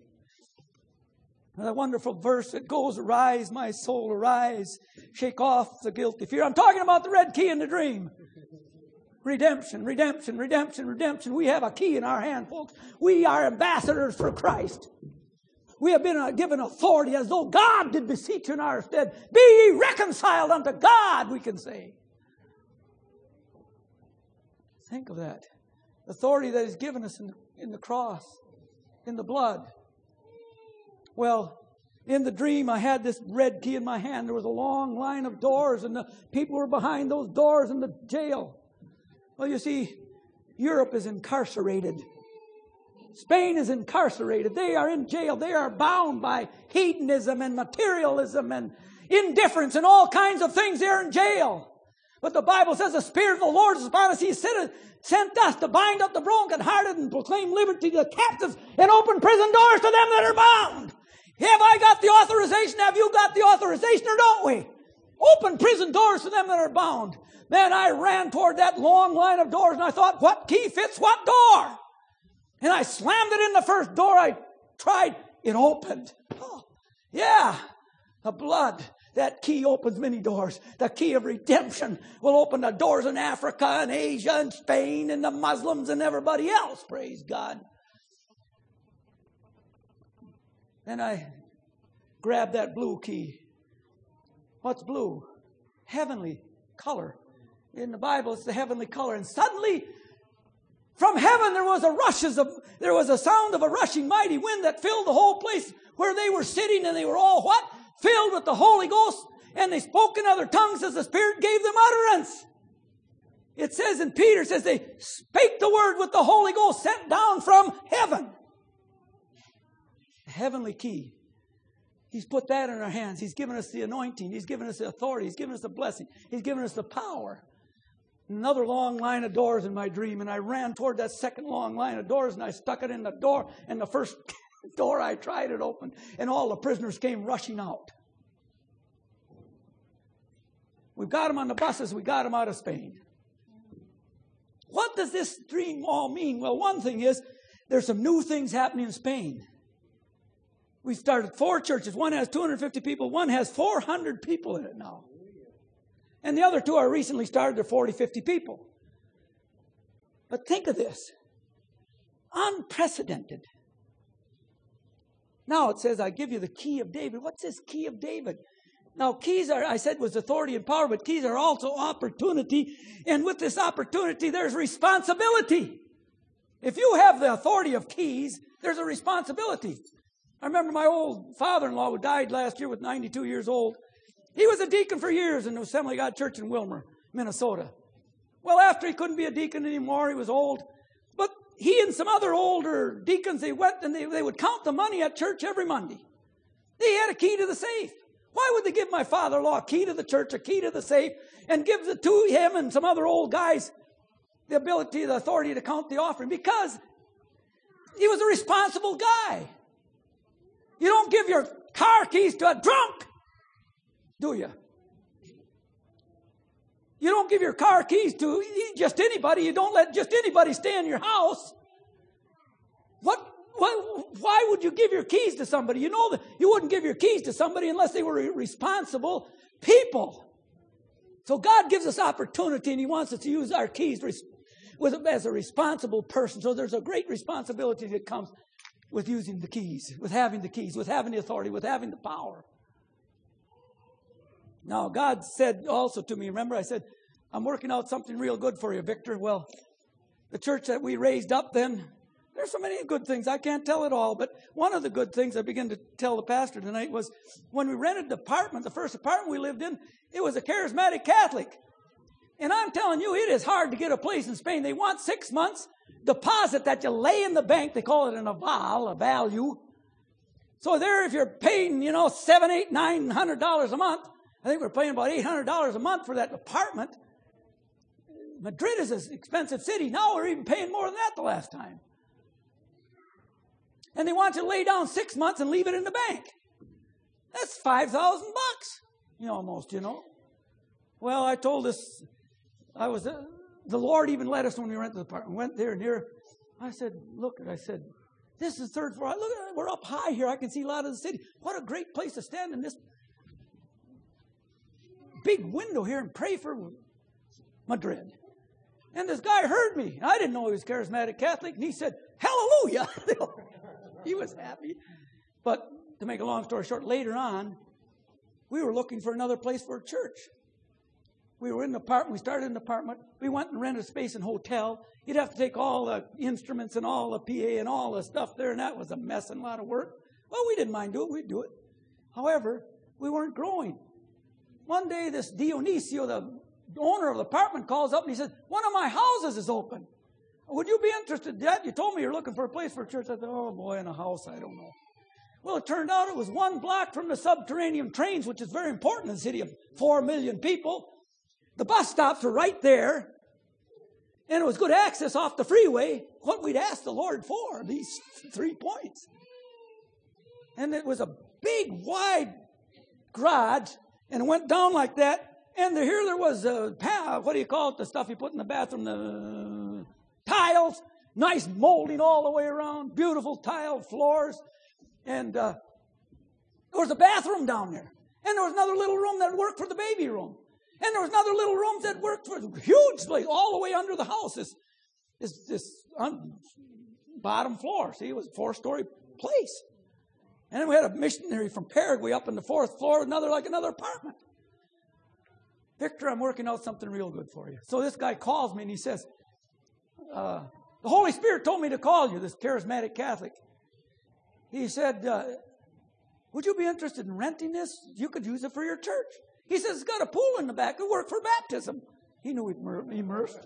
And that wonderful verse that goes, arise, my soul, arise, shake off the guilty fear. I'm talking about the red key in the dream. Redemption, redemption, redemption, redemption. We have a key in our hand, folks. We are ambassadors for Christ. We have been given authority as though God did beseech in our stead. Be ye reconciled unto God, we can say. Think of that. Authority that is given us in the cross, in the blood. Well, in the dream, I had this red key in my hand. There was a long line of doors, and the people were behind those doors in the jail. Well, you see, Europe is incarcerated. Spain is incarcerated. They are in jail. They are bound by hedonism and materialism and indifference and all kinds of things. They're in jail. But the Bible says the Spirit of the Lord is upon us. He sent us to bind up the brokenhearted and proclaim liberty to the captives and open prison doors to them that are bound. Have I got the authorization? Have you got the authorization, or don't we? Open prison doors to them that are bound. Man, I ran toward that long line of doors and I thought, what key fits what door? And I slammed it in the first door I tried. It opened. Oh, yeah, the blood. That key opens many doors. The key of redemption will open the doors in Africa and Asia and Spain and the Muslims and everybody else. Praise God. Then I grabbed that blue key. What's blue? Heavenly color. In the Bible, it's the heavenly color. And suddenly, from heaven, there was a sound of a rushing mighty wind that filled the whole place where they were sitting, and they were all what? Filled with the Holy Ghost, and they spoke in other tongues as the Spirit gave them utterance. It says in Peter, it says they spake the word with the Holy Ghost sent down from heaven. The heavenly key. He's put that in our hands. He's given us the anointing. He's given us the authority. He's given us the blessing. He's given us the power. Another long line of doors in my dream, and I ran toward that second long line of doors, and I stuck it in the door, and the first door I tried it opened, and all the prisoners came rushing out. We've got them on the buses. We got them out of Spain. What does this dream all mean? Well, one thing is there's some new things happening in Spain. We started 4 churches. One has 250 people. One has 400 people in it now. And the other 2 are recently started. They're 40, 50 people. But think of this. Unprecedented. Now it says, I give you the key of David. What's this key of David? Now keys are, I said, was authority and power, but keys are also opportunity. And with this opportunity, there's responsibility. If you have the authority of keys, there's a responsibility. I remember my old father-in-law who died last year with 92 years old. He was a deacon for years in the Assembly of God Church in Wilmer, Minnesota. Well, after he couldn't be a deacon anymore, he was old. But he and some other older deacons, they went and they would count the money at church every Monday. They had a key to the safe. Why would they give my father-in-law a key to the church, a key to the safe, and give it to him and some other old guys the ability, the authority to count the offering? Because he was a responsible guy. You don't give your car keys to a drunk, do you? You don't give your car keys to just anybody. You don't let just anybody stay in your house. Why would you give your keys to somebody? You know that you wouldn't give your keys to somebody unless they were responsible people. So God gives us opportunity, and he wants us to use our keys as a responsible person. So there's a great responsibility that comes with using the keys, with having the authority, with having the power. Now, God said also to me, remember I said, I'm working out something real good for you, Victor. Well, the church that we raised up then, there's so many good things. I can't tell it all, but one of the good things I began to tell the pastor tonight was when we rented the apartment, the first apartment we lived in, it was a charismatic Catholic. And I'm telling you, it is hard to get a place in Spain. They want 6 months deposit that you lay in the bank. They call it an aval, a value. So there, if you're paying, $700, $800, $900 a month, I think we're paying about $800 a month for that apartment. Madrid is an expensive city. Now we're even paying more than that the last time. And they want you to lay down 6 months and leave it in the bank. That's $5,000, almost. Well, I told this, the Lord even let us when we rented the apartment. We went there and here. I said, this is third floor. Look, we're up high here. I can see a lot of the city. What a great place to stand in this big window here and pray for Madrid. And this guy heard me. I didn't know he was charismatic Catholic. And he said, hallelujah. He was happy. But to make a long story short, later on, we were looking for another place for a church. We were in the apartment. We started in the apartment. We went and rented a space in a hotel. You'd have to take all the instruments and all the PA and all the stuff there, and that was a mess and a lot of work. Well, we didn't mind doing it. We'd do it. However, we weren't growing. One day, this Dionisio, the owner of the apartment, calls up and he says, one of my houses is open. Would you be interested in that? You told me you're looking for a place for a church. I thought, oh boy, in a house, I don't know. Well, it turned out it was 1 block from the subterranean trains, which is very important in a city of 4 million people. The bus stops were right there, and it was good access off the freeway. What we'd asked the Lord for, these 3 points. And it was a big, wide garage, and it went down like that. And here there was what do you call it? The stuff you put in the bathroom, the tiles, nice molding all the way around, beautiful tiled floors. And there was a bathroom down there. And there was another little room that worked for the baby room. And there was another little room that worked for a huge place all the way under the house. This bottom floor. See, it was a 4-story place. And then we had a missionary from Paraguay up in the 4th floor, another apartment. Victor, I'm working out something real good for you. So this guy calls me and he says, the Holy Spirit told me to call you, this charismatic Catholic. He said, would you be interested in renting this? You could use it for your church. He says, it's got a pool in the back. It'll work for baptism. He knew we'd immersed.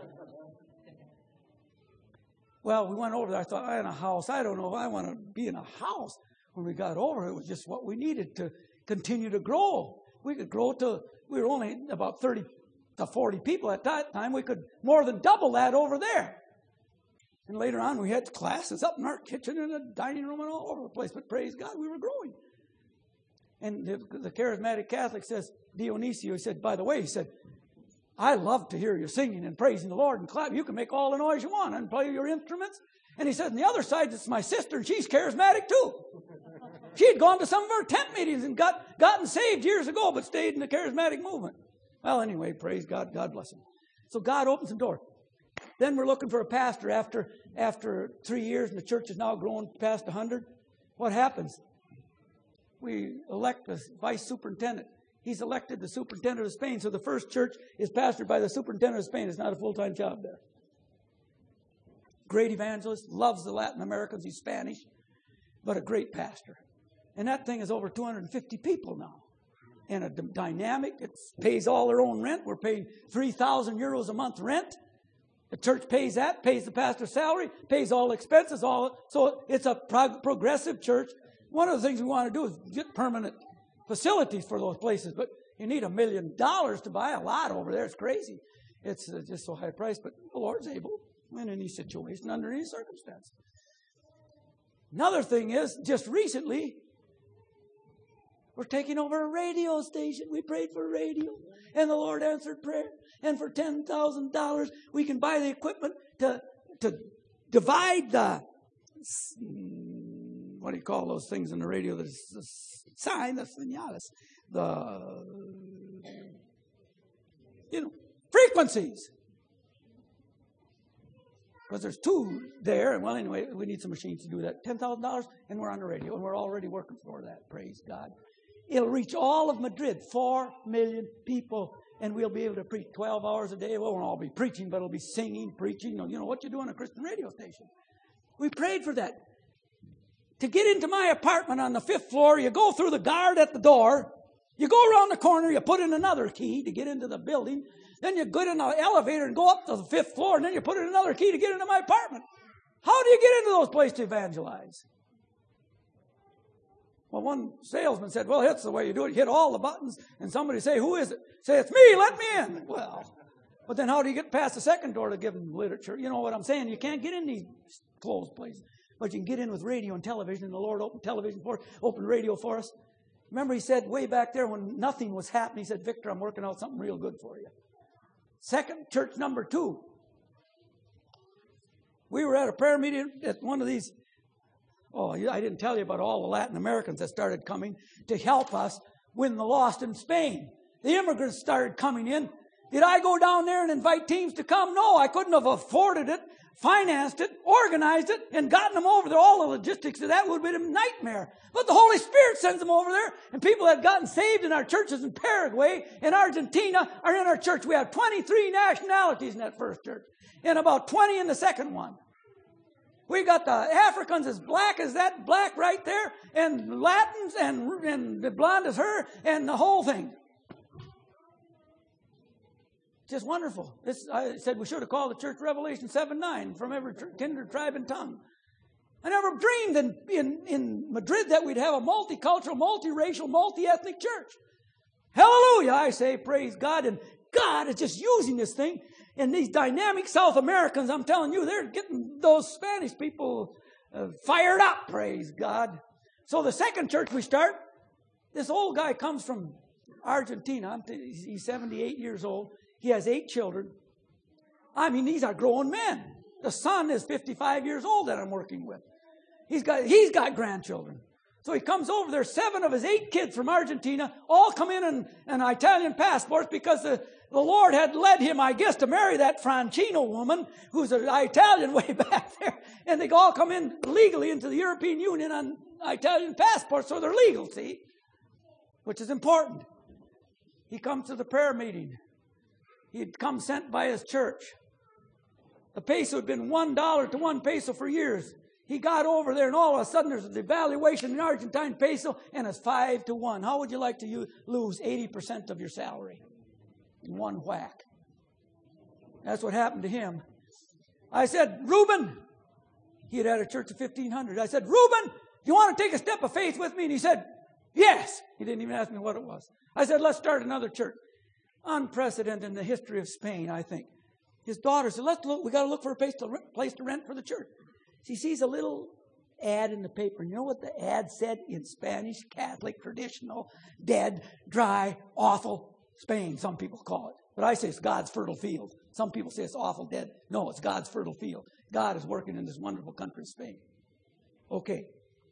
Well, we went over there. I thought, in a house. I don't know if I want to be in a house. When we got over, it was just what we needed to continue to grow. We could grow to, we were only about 30 to 40 people at that time. We could more than double that over there. And later on, we had classes up in our kitchen and the dining room and all over the place. But praise God, we were growing. And the charismatic Catholic says, Dionisio, he said, by the way, he said, I love to hear you singing and praising the Lord and clapping. You can make all the noise you want and play your instruments. And he said, on the other side, it's my sister, and she's charismatic too. She had gone to some of our tent meetings and gotten saved years ago, but stayed in the charismatic movement. Well, anyway, praise God. God bless him. So God opens the door. Then we're looking for a pastor after 3 years, and the church is now grown past 100. What happens? We elect a vice superintendent. He's elected the superintendent of Spain. So the first church is pastored by the superintendent of Spain. It's not a full-time job there. Great evangelist, loves the Latin Americans. He's Spanish, but a great pastor. And that thing is over 250 people now. And a dynamic, it pays all their own rent. We're paying 3,000 euros a month rent. The church pays that, pays the pastor's salary, pays all expenses, so it's a progressive church. One of the things we want to do is get permanent facilities for those places, but you need $1 million to buy a lot over there. It's crazy. It's just so high priced, but the Lord's able in any situation, under any circumstance. Another thing is, just recently, we're taking over a radio station. We prayed for a radio, and the Lord answered prayer. And for $10,000, we can buy the equipment to divide the, what do you call those things in the radio? The sign, the señales, frequencies. Because there's two there. And well, anyway, we need some machines to do that. $10,000, and we're on the radio, and we're already working for that. Praise God. It'll reach all of Madrid, 4 million people, and we'll be able to preach 12 hours a day. Well, we won't all be preaching, but it'll be singing, preaching. You know what you do on a Christian radio station. We prayed for that. To get into my apartment on the 5th floor, you go through the guard at the door. You go around the corner, you put in another key to get into the building. Then you go in the elevator and go up to the 5th floor, and then you put in another key to get into my apartment. How do you get into those places to evangelize? Well, one salesman said, well, that's the way you do it. You hit all the buttons, and somebody say, who is it? Say, it's me, let me in. Well, but then how do you get past the second door to give them literature? You know what I'm saying? You can't get in these closed places. But you can get in with radio and television, and the Lord opened television for us, opened radio for us. Remember, he said way back there when nothing was happening, he said, Victor, I'm working out something real good for you. Second, church number 2. We were at a prayer meeting at one of these. Oh, I didn't tell you about all the Latin Americans that started coming to help us win the lost in Spain. The immigrants started coming in. Did I go down there and invite teams to come? No, I couldn't have afforded it, financed it, organized it, and gotten them over there. All the logistics of that would have been a nightmare. But the Holy Spirit sends them over there, and people that had gotten saved in our churches in Paraguay and Argentina are in our church. We have 23 nationalities in that first church, and about 20 in the second one. We got the Africans as black as that black right there, and Latins, and the blonde as her, and the whole thing. Just wonderful. I said we should have called the church Revelation 7:9, from every kindred, tribe, and tongue. I never dreamed in Madrid that we'd have a multicultural, multiracial, multi-ethnic church. Hallelujah, I say, praise God. And God is just using this thing. And these dynamic South Americans, I'm telling you, they're getting those Spanish people fired up, praise God. So the second church we start, this old guy comes from Argentina. He's 78 years old. He has 8 children. I mean, these are grown men. The son is 55 years old that I'm working with. He's got grandchildren. So he comes over there. 7 of his 8 kids from Argentina all come in Italian passports because the Lord had led him, I guess, to marry that Francino woman who's an Italian way back there. And they all come in legally into the European Union on Italian passports, so they're legal, see? Which is important. He comes to the prayer meeting. He'd come sent by his church. The peso had been $1 to 1 peso for years. He got over there, and all of a sudden there's a devaluation in Argentine peso, and it's 5 to 1. How would you like to lose 80% of your salary in one whack? That's what happened to him. I said, Reuben, he had a church of 1,500. I said, Reuben, do you want to take a step of faith with me? And he said, yes. He didn't even ask me what it was. I said, let's start another church. Unprecedented in the history of Spain, I think. His daughter said, let's look. We got to look for a place to rent for the church. She sees a little ad in the paper. You know what the ad said in Spanish, Catholic, traditional, dead, dry, awful Spain, some people call it. But I say it's God's fertile field. Some people say it's awful, dead. No, it's God's fertile field. God is working in this wonderful country, Spain. Okay.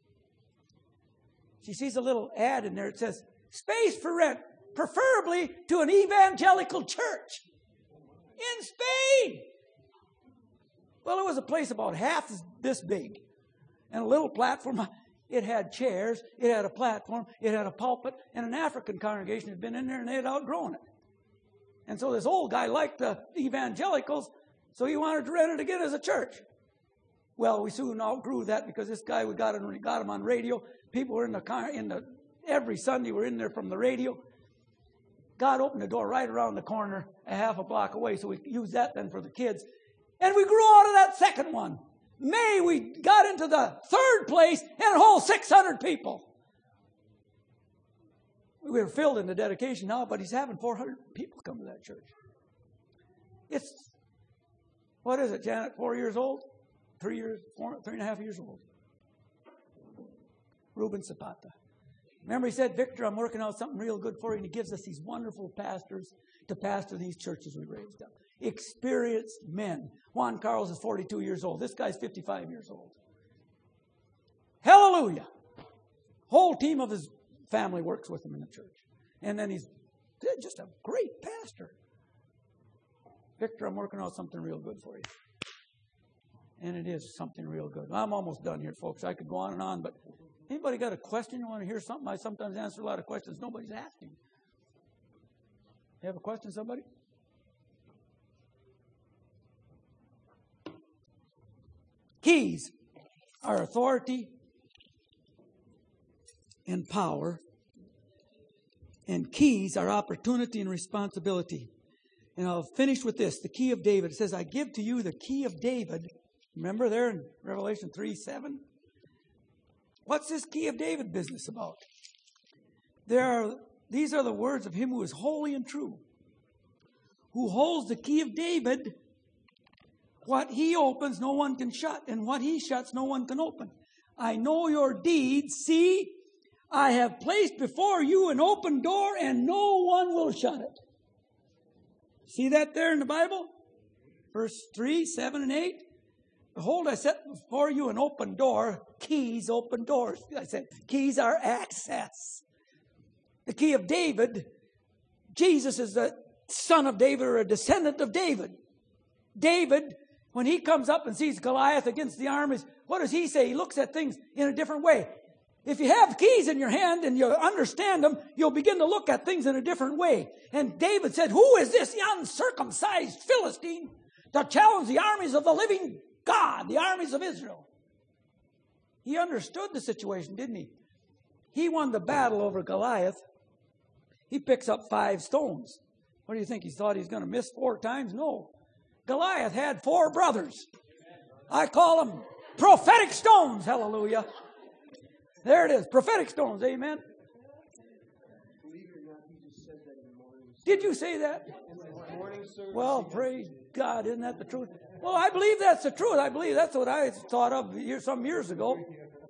She sees a little ad in there. It says, space for rent, preferably to an evangelical church in Spain. Well, it was a place about half this big and a little platform. It had chairs, it had a platform, it had a pulpit, and an African congregation had been in there and they had outgrown it. And so this old guy liked the evangelicals, so he wanted to rent it again as a church. Well, we soon outgrew that because this guy, we got him on radio. People were every Sunday we're in there from the radio. God opened the door right around the corner, a half a block away, so we used that then for the kids. And we grew out of that second one. May we got into the third place and a whole 600 people. We were filled in the dedication now, but he's having 400 people come to that church. It's, what is it, Janet, 4 years old? 3 years, 3.5 years old. Ruben Zapata. Remember he said, Victor, I'm working out something real good for you, and he gives us these wonderful pastors to pastor these churches we raised up. Experienced men. Juan Carlos is 42 years old. This guy's 55 years old. Hallelujah. Whole team of his family works with him in the church. And then he's just a great pastor. Victor, I'm working out something real good for you. And it is something real good. I'm almost done here, folks. I could go on and on, but anybody got a question? You want to hear something? I sometimes answer a lot of questions nobody's asking. You have a question, somebody? Keys are authority and power, and keys are opportunity and responsibility. And I'll finish with this, the key of David. It says, I give to you the key of David. Remember there in Revelation 3:7? What's this key of David business about? These are the words of him who is holy and true, who holds the key of David. What he opens, no one can shut, and what he shuts, no one can open. I know your deeds. See, I have placed before you an open door, and no one will shut it. See that there in the Bible? Verse 3, 7, and 8. Behold, I set before you an open door. Keys open doors. I said, keys are access. The key of David, Jesus is the son of David or a descendant of David. David, when he comes up and sees Goliath against the armies, what does he say? He looks at things in a different way. If you have keys in your hand and you understand them, you'll begin to look at things in a different way. And David said, who is this uncircumcised Philistine to challenge the armies of the living God, the armies of Israel? He understood the situation, didn't he? He won the battle over Goliath. He picks up 5 stones. What do you think? He thought he was going to miss 4 times? No. Goliath had 4 brothers. I call them prophetic stones. Hallelujah. There it is. Prophetic stones. Amen. Did you say that? Well, praise God. Isn't that the truth? Well, I believe that's the truth. I believe that's what I thought of some years ago.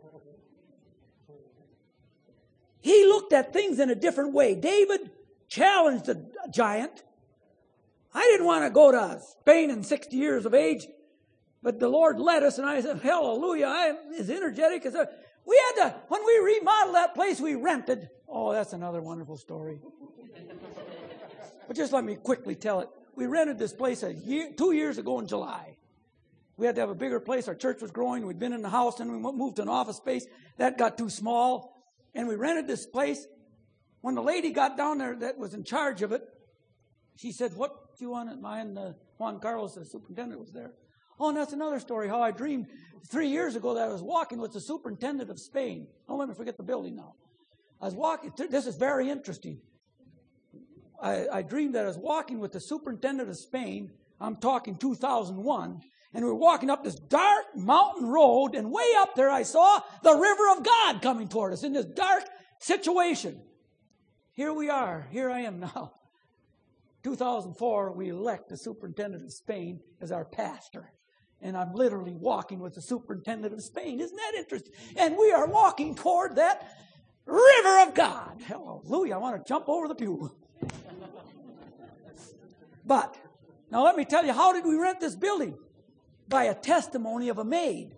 He looked at things in a different way. David challenged the giant. I didn't want to go to Spain in 60 years of age, but the Lord led us, and I said, hallelujah, I am as energetic as we had to, when we remodeled that place, we rented. Oh, that's another wonderful story. But just let me quickly tell it. We rented this place 2 years ago in July. We had to have a bigger place. Our church was growing. We'd been in the house, and we moved to an office space. That got too small. And we rented this place. When the lady got down there that was in charge of it, she said, what do you want at mine? Juan Carlos, the superintendent, was there. Oh, and that's another story, how I dreamed 3 years ago that I was walking with the superintendent of Spain. Don't let me forget the building now. I was walking. This is very interesting. I dreamed that I was walking with the superintendent of Spain. I'm talking 2001. And we were walking up this dark mountain road, and way up there I saw the river of God coming toward us in this dark situation. Here we are. Here I am now. 2004, we elect the superintendent of Spain as our pastor. And I'm literally walking with the superintendent of Spain. Isn't that interesting? And we are walking toward that river of God. Hallelujah. I want to jump over the pew. But, now let me tell you, how did we rent this building? By a testimony of a maid.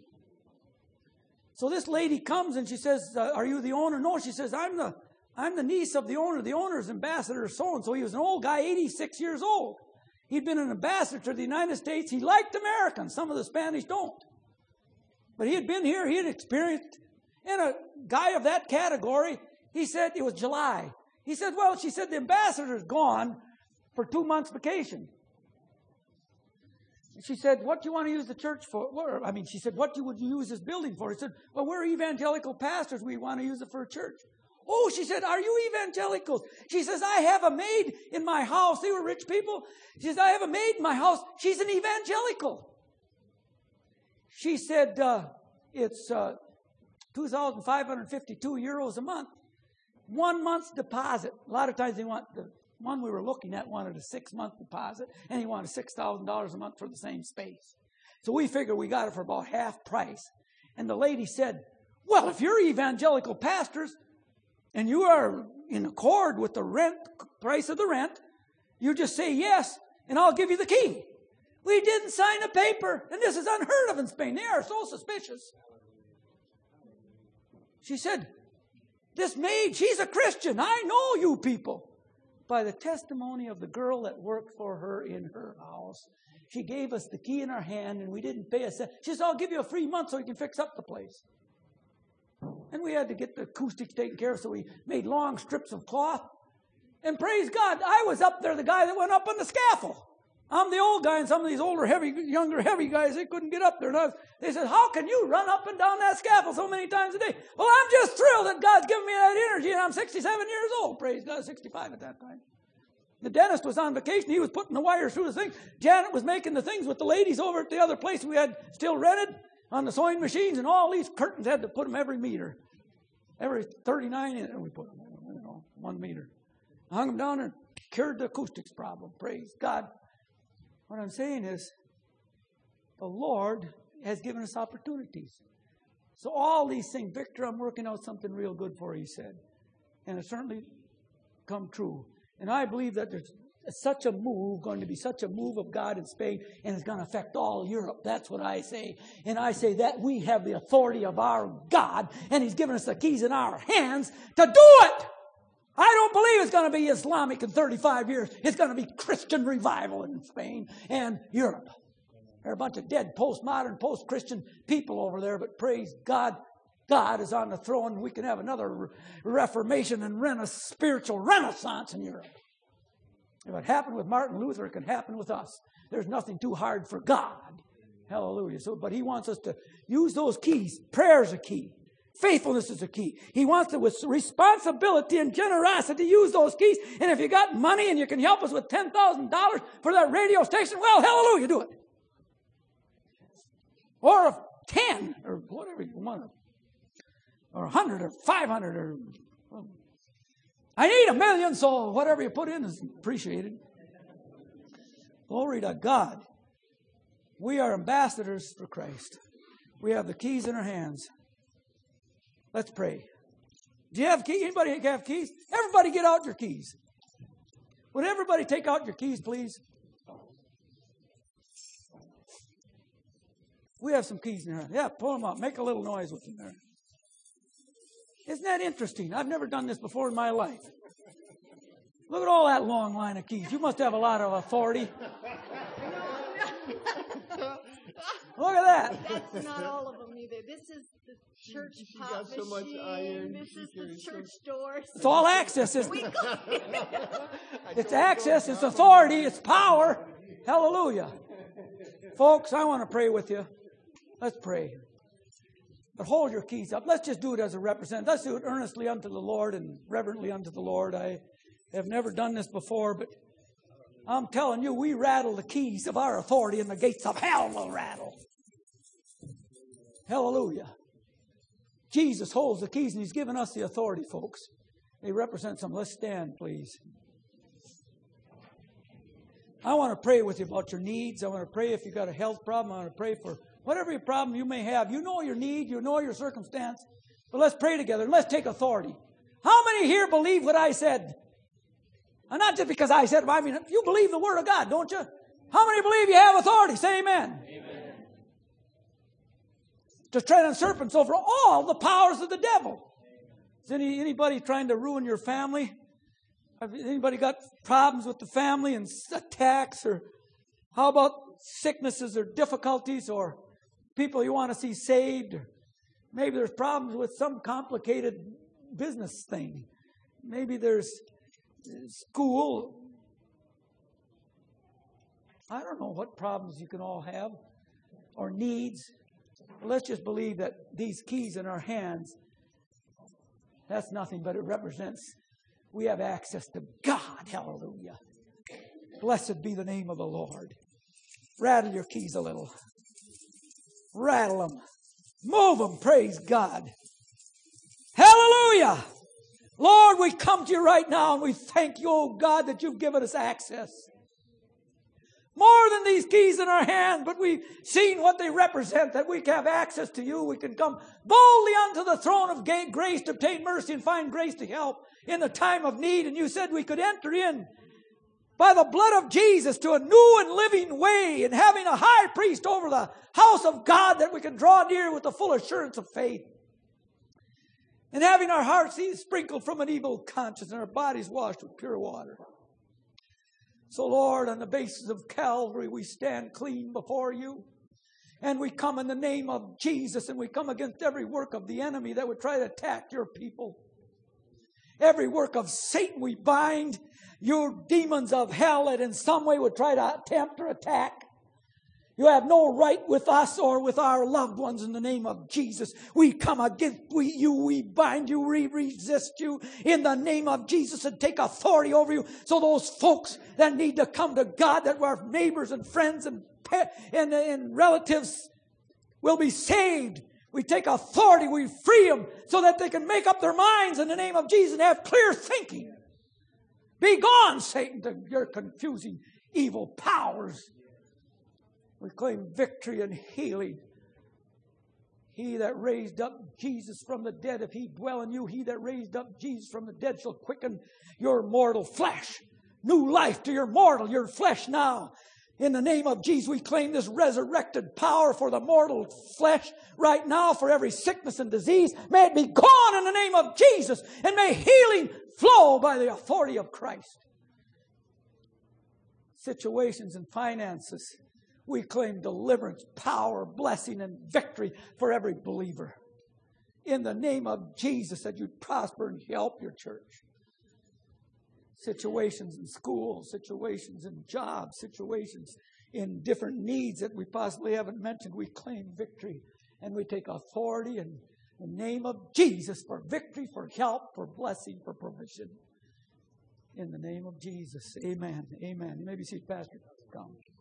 So this lady comes and she says, are you the owner? No, she says, I'm the niece of the owner. The owner's ambassador so-and-so. He was an old guy, 86 years old. He'd been an ambassador to the United States. He liked Americans. Some of the Spanish don't. But he had been here. He had experienced. And a guy of that category, he said, it was July. He said, well, she said, the ambassador's gone for 2 months vacation. She said, what do you want to use the church for? She said, what would you use this building for? He said, well, we're evangelical pastors. We want to use it for a church. Oh, she said, are you evangelicals? She says, I have a maid in my house. They were rich people. She says, I have a maid in my house. She's an evangelical. She said, it's 2,552 euros a month. 1 month's deposit. A lot of times they want, the one we were looking at wanted a 6-month deposit, and he wanted $6,000 a month for the same space. So we figured we got it for about half price. And the lady said, well, if you're evangelical pastors and you are in accord with the rent, price of the rent, you just say yes, and I'll give you the key. We didn't sign a paper, and this is unheard of in Spain. They are so suspicious. She said, this maid, she's a Christian. I know you people. By the testimony of the girl that worked for her in her house, she gave us the key in our hand, and we didn't pay a cent. She said, I'll give you a free month so you can fix up the place. And we had to get the acoustics taken care of, so we made long strips of cloth. And praise God, I was up there, the guy that went up on the scaffold. I'm the old guy, and some of these older, younger, heavy guys, they couldn't get up there. And they said, how can you run up and down that scaffold so many times a day? Well, I'm just thrilled that God's given me that energy, and I'm 67 years old. Praise God, 65 at that time. The dentist was on vacation. He was putting the wires through the thing. Janet was making the things with the ladies over at the other place we had still rented on the sewing machines, and all these curtains had to put them every meter. Every 39 in it, we put them, 1 meter. I hung them down and cured the acoustics problem. Praise God. What I'm saying is, the Lord has given us opportunities. So all these things, Victor, I'm working out something real good for you, he said. And it certainly come true. And I believe that there's such a move, going to be such a move of God in Spain, and it's going to affect all Europe. That's what I say. And I say that we have the authority of our God, and He's given us the keys in our hands to do it. I don't believe it's going to be Islamic in 35 years. It's going to be Christian revival in Spain and Europe. There are a bunch of dead postmodern, post-Christian people over there, but praise God, God is on the throne. We can have another Reformation and spiritual renaissance in Europe. If it happened with Martin Luther, it can happen with us. There's nothing too hard for God. Hallelujah. But He wants us to use those keys. Prayer is a key. Faithfulness is a key. He wants us with responsibility and generosity to use those keys. And if you got money and you can help us with $10,000 for that radio station, well, hallelujah, do it. Or 10 or whatever you want. Or 100 or 500 or... I need $1 million, so whatever you put in is appreciated. Glory to God. We are ambassadors for Christ. We have the keys in our hands. Let's pray. Do you have keys? Anybody have keys? Everybody get out your keys. Would everybody take out your keys, please? We have some keys in our hand. Yeah, pull them out. Make a little noise with them there. Isn't that interesting? I've never done this before in my life. Look at all that long line of keys. You must have a lot of authority. Look at that. That's not all of them either. This is the church pop machine. So much iron. This is the church doors. It's all access, isn't it? It's access, it's authority, it's power. Hallelujah. Folks, I want to pray with you. Let's pray. But hold your keys up. Let's just do it as a representative. Let's do it earnestly unto the Lord and reverently unto the Lord. I have never done this before, but I'm telling you, we rattle the keys of our authority and the gates of hell will rattle. Hallelujah. Jesus holds the keys and He's given us the authority, folks. They represent something. Let's stand, please. I want to pray with you about your needs. I want to pray if you've got a health problem. I want to pray for whatever your problem you may have. You know your need. You know your circumstance. But let's pray together and let's take authority. How many here believe what I said? And not just because I said it, I mean, you believe the Word of God, don't you? How many believe you have authority? Say amen. Amen. To tread on serpents over all the powers of the devil. Is anybody trying to ruin your family? Have anybody got problems with the family and attacks? Or how about sicknesses or difficulties or people you want to see saved? Or maybe there's problems with some complicated business thing. Maybe there's school. I don't know what problems you can all have or needs. Let's just believe that these keys in our hands That's nothing, but it represents we have access to God. Hallelujah. Blessed be the name of the Lord. Rattle your keys a little. Rattle them. Move them. Praise God. Hallelujah. Lord, we come to you right now and we thank you, oh God, that you've given us access. More than these keys in our hand, but we've seen what they represent, that we can have access to you. We can come boldly unto the throne of grace to obtain mercy and find grace to help in the time of need. And you said we could enter in by the blood of Jesus to a new and living way, and having a high priest over the house of God, that we can draw near with the full assurance of faith. And having our hearts sprinkled from an evil conscience and our bodies washed with pure water. So Lord, on the basis of Calvary, we stand clean before you. And we come in the name of Jesus, and we come against every work of the enemy that would try to attack your people. Every work of Satan we bind. Your demons of hell that in some way would try to attempt or attack. You have no right with us or with our loved ones in the name of Jesus. We come against you, we bind you, we resist you in the name of Jesus and take authority over you. So those folks that need to come to God, that were neighbors and friends and relatives, will be saved. We take authority, we free them so that they can make up their minds in the name of Jesus and have clear thinking. Be gone, Satan, to your confusing evil powers. We claim victory and healing. He that raised up Jesus from the dead, if he dwell in you, he that raised up Jesus from the dead shall quicken your mortal flesh. New life to your flesh now. In the name of Jesus, we claim this resurrected power for the mortal flesh right now for every sickness and disease. May it be gone in the name of Jesus, and may healing flow by the authority of Christ. Situations and finances, we claim deliverance, power, blessing, and victory for every believer. In the name of Jesus, that you prosper and help your church. Situations in school, situations in jobs, situations in different needs that we possibly haven't mentioned, we claim victory. And we take authority in the name of Jesus for victory, for help, for blessing, for provision. In the name of Jesus. Amen. Amen. You may be seated, Pastor. Come.